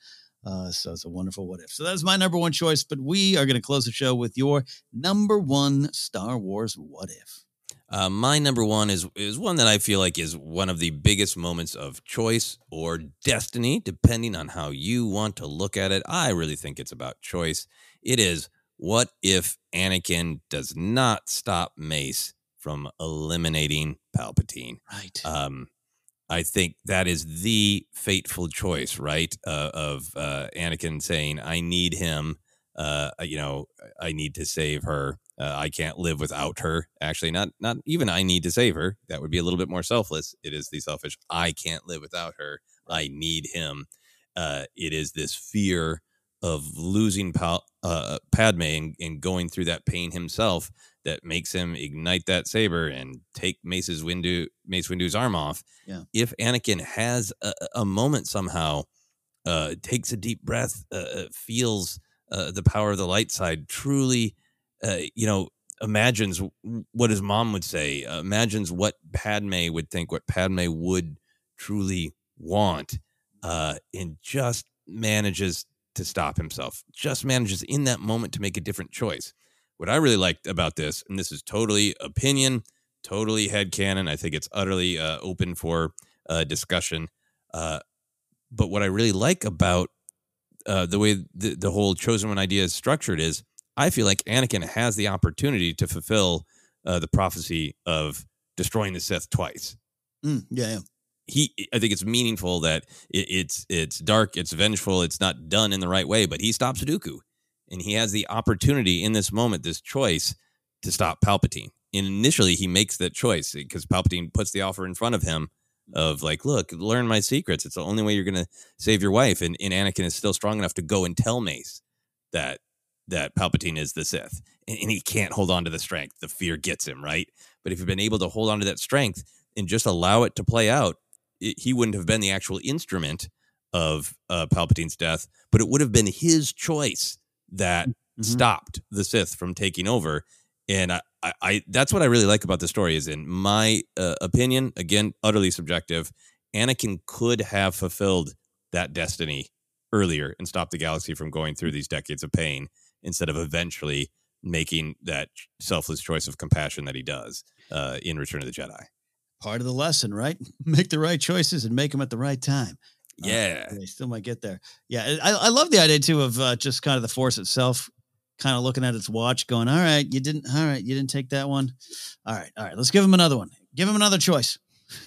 Uh, so it's a wonderful what if. So that's my number one choice, but we are going to close the show with your number one Star Wars what if. Uh, my number one is is one that I feel like is one of the biggest moments of choice or destiny, depending on how you want to look at it. I really think it's about choice. It is, what if Anakin does not stop Mace from eliminating Palpatine? Right. Um, I think that is the fateful choice, right? Uh, of uh, Anakin saying, I need him. Uh, you know, I need to save her. Uh, I can't live without her. Actually, not not even I need to save her. That would be a little bit more selfless. It is the selfish, I can't live without her. I need him. Uh, it is this fear of losing Pal- uh, Padme and, and going through that pain himself that makes him ignite that saber and take Mace's Windu, Mace Windu's arm off. Yeah. If Anakin has a, a moment somehow, uh, takes a deep breath, uh, feels uh, the power of the light side, truly, uh, you know, imagines what his mom would say, uh, imagines what Padme would think, what Padme would truly want, uh, and just manages to stop himself, just manages in that moment to make a different choice. What I really liked about this, and this is totally opinion, totally headcanon, I think it's utterly uh, open for uh, discussion, uh, but what I really like about uh, the way the, the whole Chosen One idea is structured is, I feel like Anakin has the opportunity to fulfill uh, the prophecy of destroying the Sith twice. Mm, yeah, yeah. He, I think it's meaningful that it, it's it's dark, it's vengeful, it's not done in the right way, but he stops Dooku, and he has the opportunity in this moment, this choice, to stop Palpatine. And initially, he makes that choice because Palpatine puts the offer in front of him of like, look, learn my secrets. It's the only way you're going to save your wife. And, and Anakin is still strong enough to go and tell Mace that that Palpatine is the Sith, and, and he can't hold on to the strength. The fear gets him, right? But if he'd been able to hold on to that strength and just allow it to play out, it, he wouldn't have been the actual instrument of uh, Palpatine's death, but it would have been his choice that mm-hmm. stopped the Sith from taking over. And I, I, I, that's what I really like about the story is, in my uh, opinion, again, utterly subjective, Anakin could have fulfilled that destiny earlier and stopped the galaxy from going through these decades of pain, instead of eventually making that selfless choice of compassion that he does uh, in Return of the Jedi. Part of the lesson, right? Make the right choices and make them at the right time. Yeah. Uh, they still might get there. Yeah. I, I love the idea too of uh, just kind of the Force itself, kind of looking at its watch going, all right, you didn't, all right, you didn't take that one. All right. All right. Let's give him another one. Give him another choice.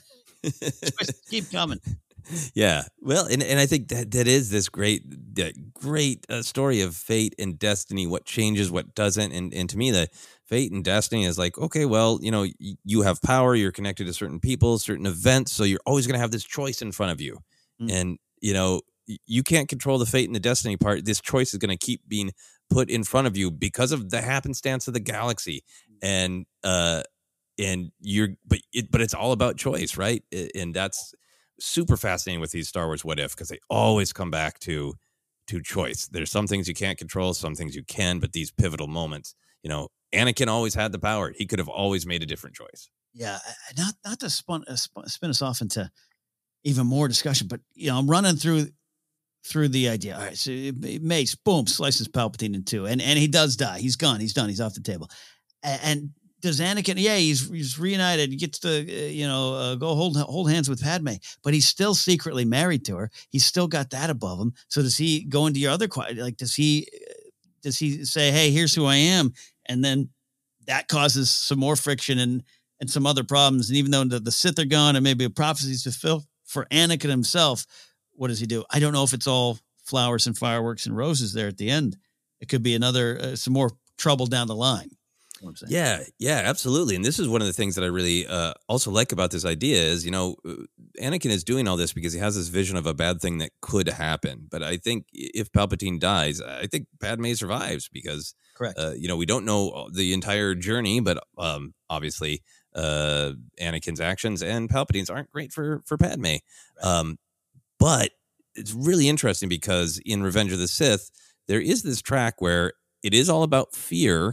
Choices keep coming. Yeah. Well, and, and I think that that is this great, that great uh, story of fate and destiny, what changes, what doesn't. And, and to me, the fate and destiny is like, okay, well, you know, y- you have power, you're connected to certain people, certain events. So you're always going to have this choice in front of you. Mm. And, you know, y- you can't control the fate and the destiny part. This choice is going to keep being put in front of you because of the happenstance of the galaxy. And, uh, and you're, but it, but it's all about choice, right? And that's super fascinating with these Star Wars what if, because they always come back to to choice. There's some things you can't control, some things you can, but these pivotal moments, you know, Anakin always had the power. He could have always made a different choice. Yeah, not not to spun, uh, spin us off into even more discussion, but you know, I'm running through through the idea. All right, so Mace, boom, slices Palpatine in two, and and he does die. He's gone. He's done. He's off the table. And, and does Anakin? Yeah, he's he's reunited. He gets to uh, you know uh, go hold hold hands with Padme, but he's still secretly married to her. He's still got that above him. So does he go into your other quiet? Like, does he does he say, "Hey, here's who I am," and then that causes some more friction and and some other problems? And even though the, the Sith are gone and maybe a prophecy is fulfilled for Anakin himself, what does he do? I don't know if it's all flowers and fireworks and roses there at the end. It could be another uh, some more trouble down the line. Yeah, yeah, absolutely. And this is one of the things that I really uh, also like about this idea is, you know, Anakin is doing all this because he has this vision of a bad thing that could happen. But I think if Palpatine dies, I think Padme survives because, correct. Uh, you know, we don't know the entire journey, but um, obviously uh, Anakin's actions and Palpatine's aren't great for, for Padme. Right. Um, but it's really interesting because in Revenge of the Sith, there is this track where it is all about fear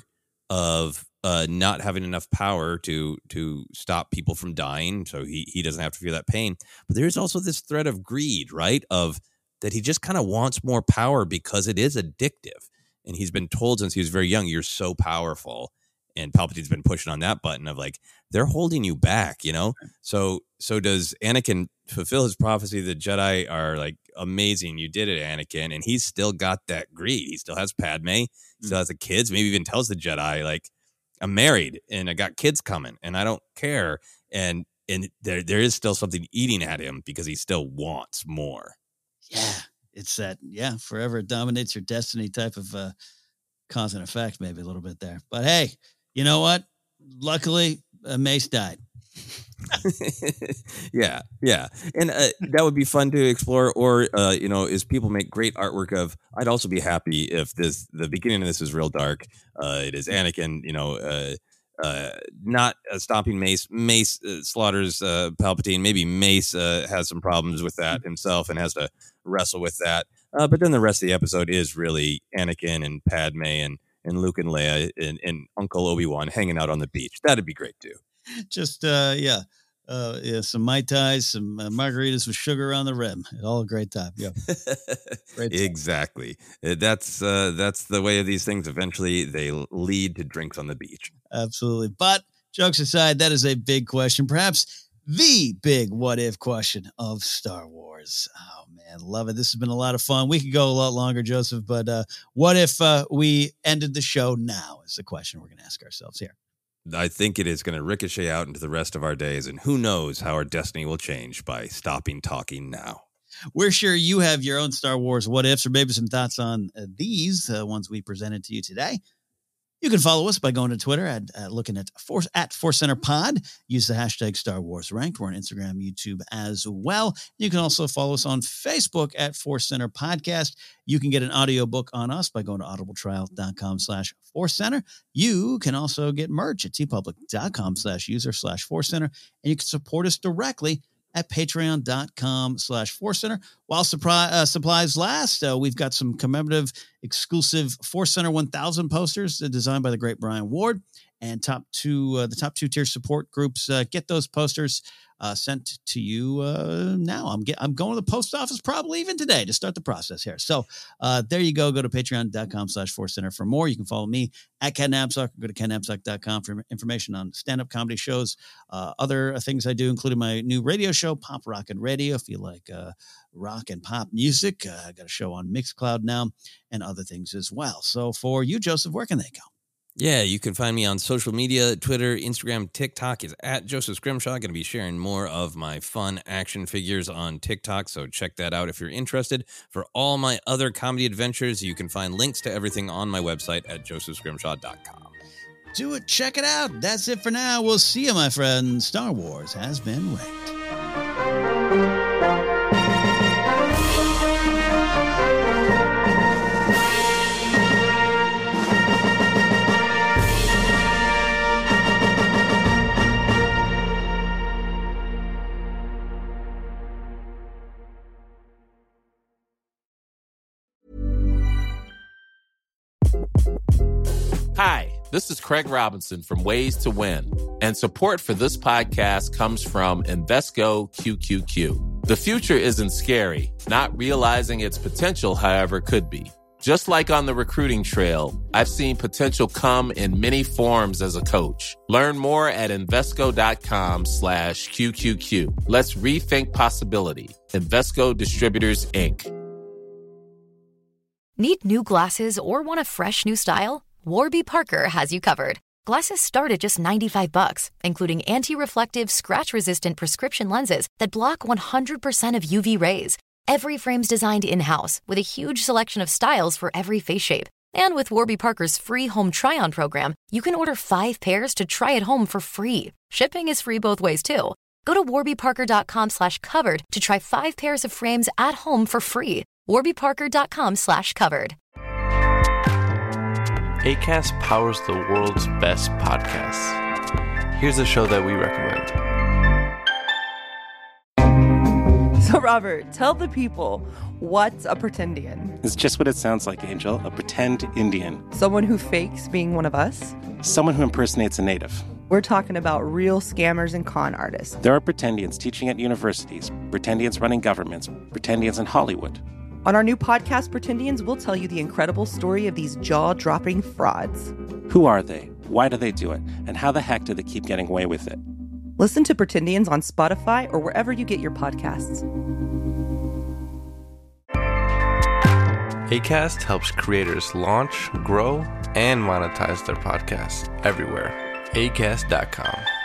of uh, not having enough power to to stop people from dying, so he he doesn't have to feel that pain. But there is also this thread of greed, right? Of that he just kind of wants more power because it is addictive. And he's been told since he was very young, you're so powerful. And Palpatine's been pushing on that button of like, they're holding you back, you know? So so does Anakin fulfill his prophecy? The Jedi are like, amazing, you did it, Anakin. And he's still got that greed. He still has Padme, he still has the kids, maybe even tells the Jedi, like, I'm married and I got kids coming and I don't care. And and there there is still something eating at him because he still wants more. Yeah, it's that, yeah, forever dominates your destiny type of uh, cause and effect, maybe a little bit there. But hey, you know what? Luckily, uh, Mace died. yeah, yeah. And uh, that would be fun to explore. Or, uh, you know, as people make great artwork of, I'd also be happy if this, the beginning of this is real dark. Uh, it is Anakin, you know, uh, uh, not uh, stopping Mace. Mace uh, slaughters uh, Palpatine. Maybe Mace uh, has some problems with that himself and has to wrestle with that. Uh, but then the rest of the episode is really Anakin and Padme and, and Luke and Leia and, and Uncle Obi-Wan hanging out on the beach. That'd be great too. Just, uh, yeah. Uh, yeah, some Mai Tais, some uh, margaritas with sugar on the rim. All a great time. Yeah, great time. Exactly. That's uh, that's the way of these things. Eventually, they lead to drinks on the beach. Absolutely. But jokes aside, that is a big question. Perhaps the big what if question of Star Wars. Oh man, love it. This has been a lot of fun. We could go a lot longer, Joseph. But uh, what if uh, we ended the show now? Is the question we're going to ask ourselves here. I think it is going to ricochet out into the rest of our days, and who knows how our destiny will change by stopping talking now. We're sure you have your own Star Wars what-ifs or maybe some thoughts on uh, these uh, ones we presented to you today. You can follow us by going to Twitter at uh, looking at Force at Force Center Pod. Use the hashtag Star Wars Ranked. We're on Instagram, YouTube as well. You can also follow us on Facebook at Force Center Podcast. You can get an audiobook on us by going to audibletrial.com slash Force Center. You can also get merch at tpublic.com slash user slash Force Center. And you can support us directly at patreon.com slash Force Center. While supply, uh, supplies last, uh, we've got some commemorative exclusive Force Center one thousand posters uh, designed by the great Brian Ward. And top two, uh, the top two tier support groups uh, get those posters uh, sent to you uh, now. I'm get, I'm going to the post office probably even today to start the process here. So uh, there you go. Go to patreon.com slash Force Center for more. You can follow me at Ken Napzok. Go to ken napzok dot com for information on stand-up comedy shows, uh, other things I do, including my new radio show, Pop Rock and Radio. If you like uh, rock and pop music, uh, I got a show on Mixcloud now and other things as well. So for you, Joseph, where can they go? Yeah, you can find me on social media, Twitter, Instagram, TikTok is at Joseph Scrimshaw. Going to be sharing more of my fun action figures on TikTok, so check that out if you're interested. For all my other comedy adventures, you can find links to everything on my website at joseph scrimshaw dot com. Do it. Check it out. That's it for now. We'll see you, my friends. Star Wars has been ranked. Hi, this is Craig Robinson from Ways to Win, and support for this podcast comes from Invesco Q Q Q. The future isn't scary. Not realizing its potential, however, could be. Just like on the recruiting trail, I've seen potential come in many forms as a coach. Learn more at Invesco.com slash QQQ. Let's rethink possibility. Invesco Distributors, Incorporated. Need new glasses or want a fresh new style? Warby Parker has you covered. Glasses start at just ninety-five bucks, including anti-reflective, scratch-resistant prescription lenses that block one hundred percent of U V rays. Every frame's designed in-house with a huge selection of styles for every face shape. And with Warby Parker's free home try-on program, you can order five pairs to try at home for free. Shipping is free both ways, too. Go to warbyparker.com slash covered to try five pairs of frames at home for free. warbyparker.com slash covered. Acast powers the world's best podcasts. Here's a show that we recommend. So, Robert, tell the people, what's a pretendian? It's just what it sounds like, Angel. A pretend Indian. Someone who fakes being one of us? Someone who impersonates a native. We're talking about real scammers and con artists. There are pretendians teaching at universities, pretendians running governments, pretendians in Hollywood. On our new podcast, Pretendians, we'll tell you the incredible story of these jaw-dropping frauds. Who are they? Why do they do it? And how the heck do they keep getting away with it? Listen to Pretendians on Spotify or wherever you get your podcasts. Acast helps creators launch, grow, and monetize their podcasts everywhere. acast dot com.